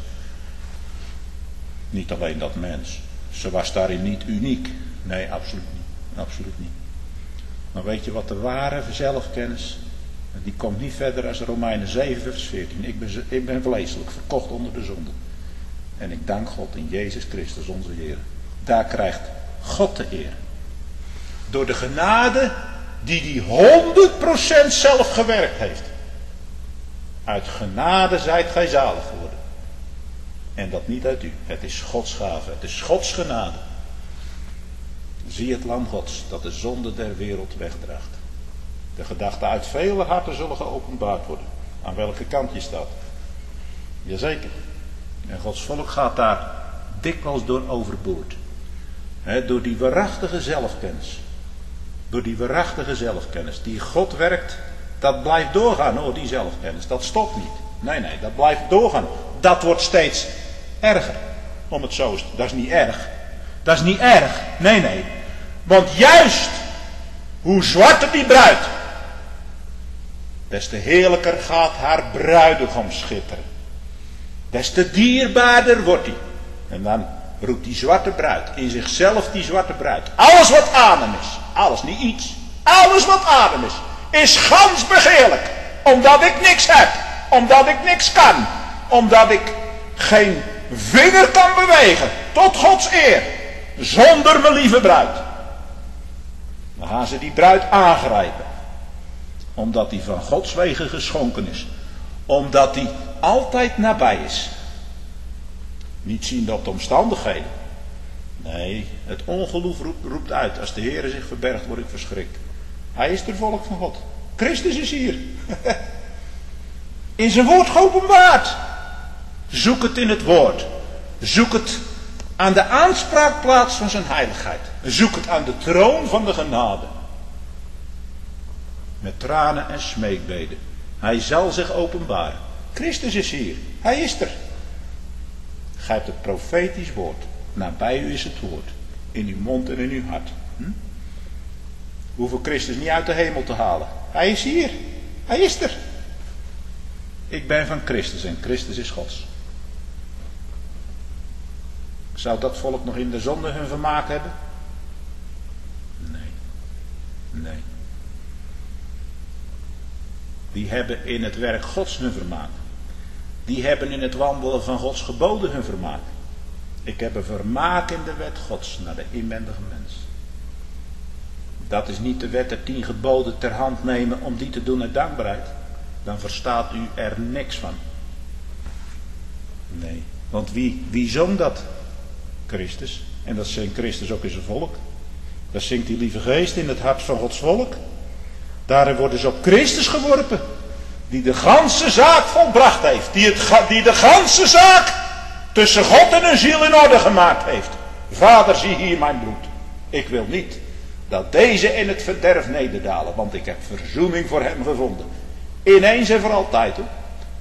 Speaker 1: Niet alleen dat mens. Ze was daarin niet uniek. Nee, absoluut niet. Absoluut niet. Maar weet je wat de ware zelfkennis? Die komt niet verder als Romeinen 7 vers 14. Ik ben vleeselijk, verkocht onder de zonde. En ik dank God in Jezus Christus onze Heer. Daar krijgt God de eer. Door de genade die 100% zelf gewerkt heeft. Uit genade zijt gij zalig geworden. En dat niet uit u. Het is Gods gave. Het is Gods genade. Zie het lam Gods dat de zonde der wereld wegdraagt. De gedachten uit vele harten zullen geopenbaard worden. Aan welke kant je staat. Jazeker. En Gods volk gaat daar dikwijls door overboord. Door die waarachtige zelfkennis. Door die waarachtige zelfkennis. Die God werkt. Dat blijft doorgaan hoor, die zelfkennis. Dat stopt niet. Nee, dat blijft doorgaan. Dat wordt steeds erger. Om het zo is. Dat is niet erg. Dat is niet erg. Nee. Want juist hoe zwarter die bruid. Des te heerlijker gaat haar bruidegom schitteren. Des te dierbaarder wordt hij. En dan roept die zwarte bruid. In zichzelf die zwarte bruid. Alles wat adem is. Alles, niet iets. Alles wat adem is gans begeerlijk. Omdat ik niks heb. Omdat ik niks kan. Omdat ik geen vinger kan bewegen. Tot Gods eer. Zonder mijn lieve bruid. Dan gaan ze die bruid aangrijpen. Omdat die van Gods wegen geschonken is. Omdat die altijd nabij is. Niet ziende op de omstandigheden. Nee, het ongeloof roept uit. Als de Heer zich verbergt, word ik verschrikt. Hij is het volk van God. Christus is hier. In zijn woord geopenbaard. Zoek het in het woord. Zoek het aan de aanspraakplaats van zijn heiligheid. Zoek het aan de troon van de genade. Met tranen en smeekbeden. Hij zal zich openbaren. Christus is hier. Hij is er. Gij hebt het profetisch woord. Nabij u is het woord. In uw mond en in uw hart. We hoeven Christus niet uit de hemel te halen. Hij is hier. Hij is er. Ik ben van Christus en Christus is Gods. Zou dat volk nog in de zonde hun vermaak hebben? Nee. Die hebben in het werk Gods hun vermaak. Die hebben in het wandelen van Gods geboden hun vermaak. Ik heb een vermaak in de wet Gods naar de inwendige mens. Dat is niet de wet der 10 geboden ter hand nemen om die te doen uit dankbaarheid. Dan verstaat u er niks van. Nee, want wie zong dat? Christus. En dat zingt Christus ook in zijn volk. Dat zingt die lieve geest in het hart van Gods volk. Daarin worden ze op Christus geworpen. Die de ganse zaak volbracht heeft. Die de ganse zaak tussen God en een ziel in orde gemaakt heeft. Vader, zie hier mijn bloed. Ik wil niet dat deze in het verderf nederdalen. Want ik heb verzoening voor hem gevonden. Ineens en voor altijd. Hoor.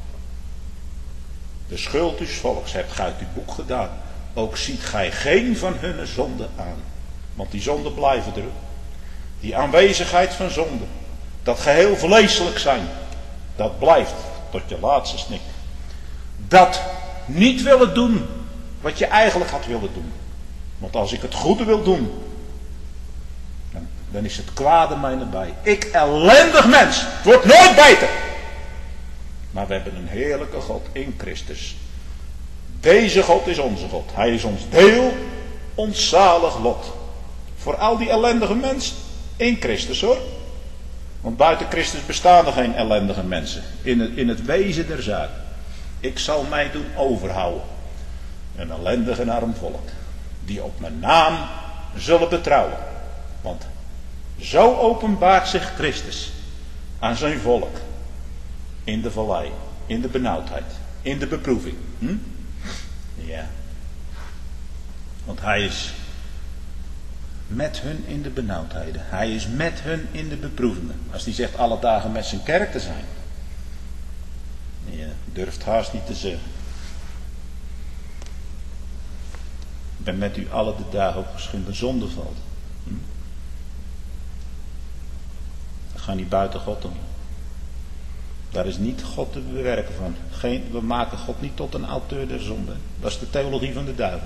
Speaker 1: De schuld uws volks hebt gij uit uw boek gedaan. Ook ziet gij geen van hunne zonden aan. Want die zonden blijven er. Die aanwezigheid van zonde. Dat geheel vleeselijk zijn. Dat blijft tot je laatste snik. Dat niet willen doen wat je eigenlijk had willen doen. Want als ik het goede wil doen. Dan is het kwade mij nabij. Ik ellendig mens. Het wordt nooit beter. Maar we hebben een heerlijke God in Christus. Deze God is onze God. Hij is ons deel. Ons zalig lot. Voor al die ellendige mensen. In Christus hoor. Want buiten Christus bestaan er geen ellendige mensen. In het wezen der zaak. Ik zal mij doen overhouden. Een ellendig en arm volk. Die op mijn naam zullen betrouwen. Want zo openbaart zich Christus aan zijn volk. In de vallei. In de benauwdheid. In de beproeving. Ja. Want hij is met hun in de benauwdheden. Hij is met hun in de beproevingen. Als hij zegt alle dagen met zijn kerk te zijn. Ja, durft haast niet te zeggen. Ik ben met u alle de dagen op geschilde zonde valt. Ga niet buiten God om. Daar is niet God te bewerken van. We maken God niet tot een auteur der zonde. Dat is de theologie van de duivel.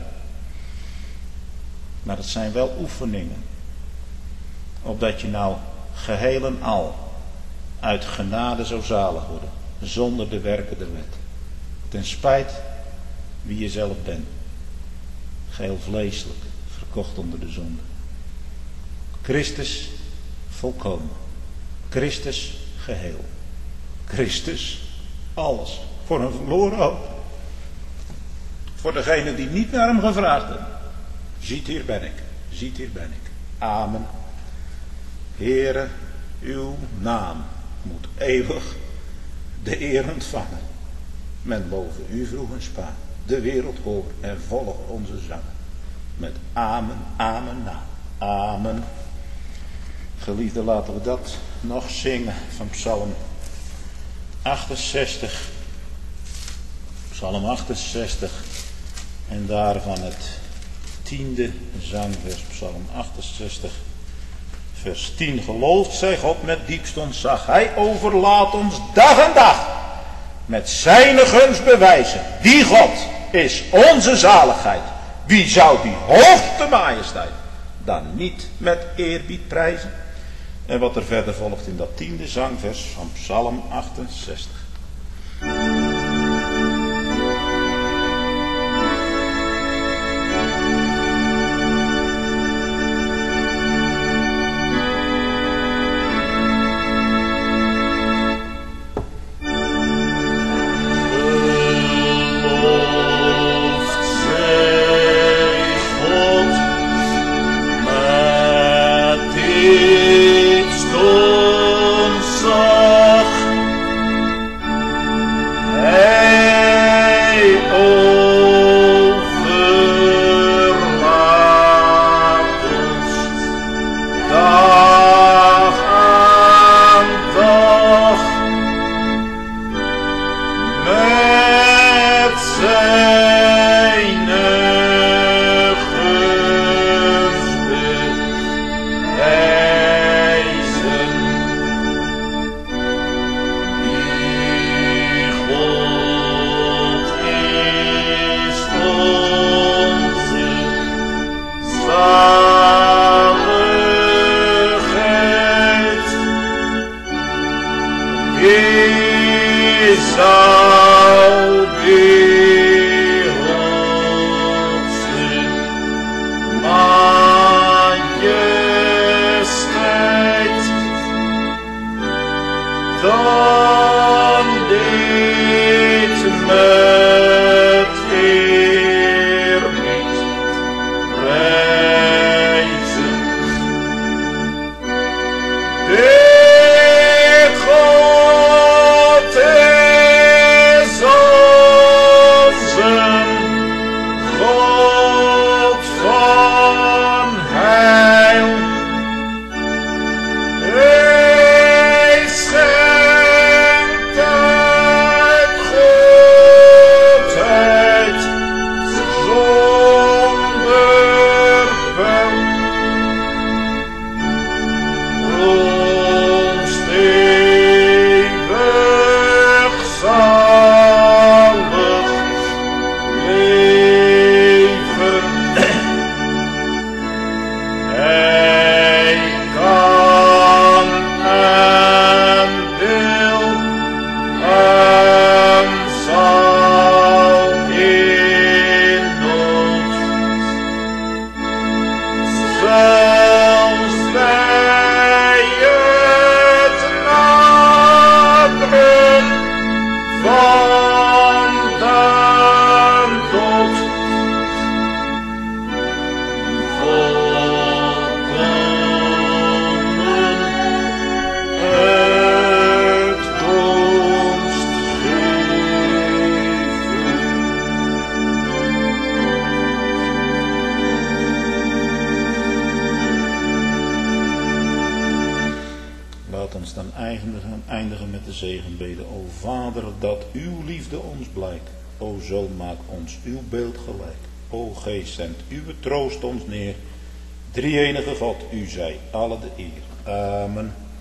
Speaker 1: Maar het zijn wel oefeningen. Opdat je nou geheel en al uit genade zou zalig worden. Zonder de werken der wet. Ten spijt wie je zelf bent. Geheel vleeselijk. Verkocht onder de zonde. Christus volkomen. Christus geheel. Christus alles. Voor een verloren hoop. Voor degene die niet naar hem gevraagd hebben. Ziet hier ben ik. Ziet hier ben ik. Amen. Heere, uw naam moet eeuwig de eer ontvangen. Men boven u vroeg en spaan. De wereld hoort en volg onze zangen. Met amen, amen na. Amen. Geliefde, laten we dat nog zingen van Psalm 68. Psalm 68. En daarvan het 10e zangvers. Psalm 68. Vers 10. Gelooft zij God met diepst ontzag. Hij overlaat ons dag en dag. Met zijn gunst bewijzen. Die God is onze zaligheid. Wie zou die hoogste majesteit dan niet met eerbied prijzen? En wat er verder volgt in dat 10e zangvers van Psalm 68. zal wereldse majesteit, dan dit met eerbied prijzen. Dit God is onze God van heil. Hij schenkt uit goedheid zonder peil. Ons eeuwig zalig leven. Hij kan en wil en zal in ons zelfs bij het naderen van den dood volkomen uitkomst geven. Laat ons dan eindigen met de zegenbede. O Vader, dat uw liefde ons blijkt. O Zoon, maak ons uw beeld gelijk. O Geest, zend uw troost ons neer. Drie-enige God, u zij alle de eer. Amen.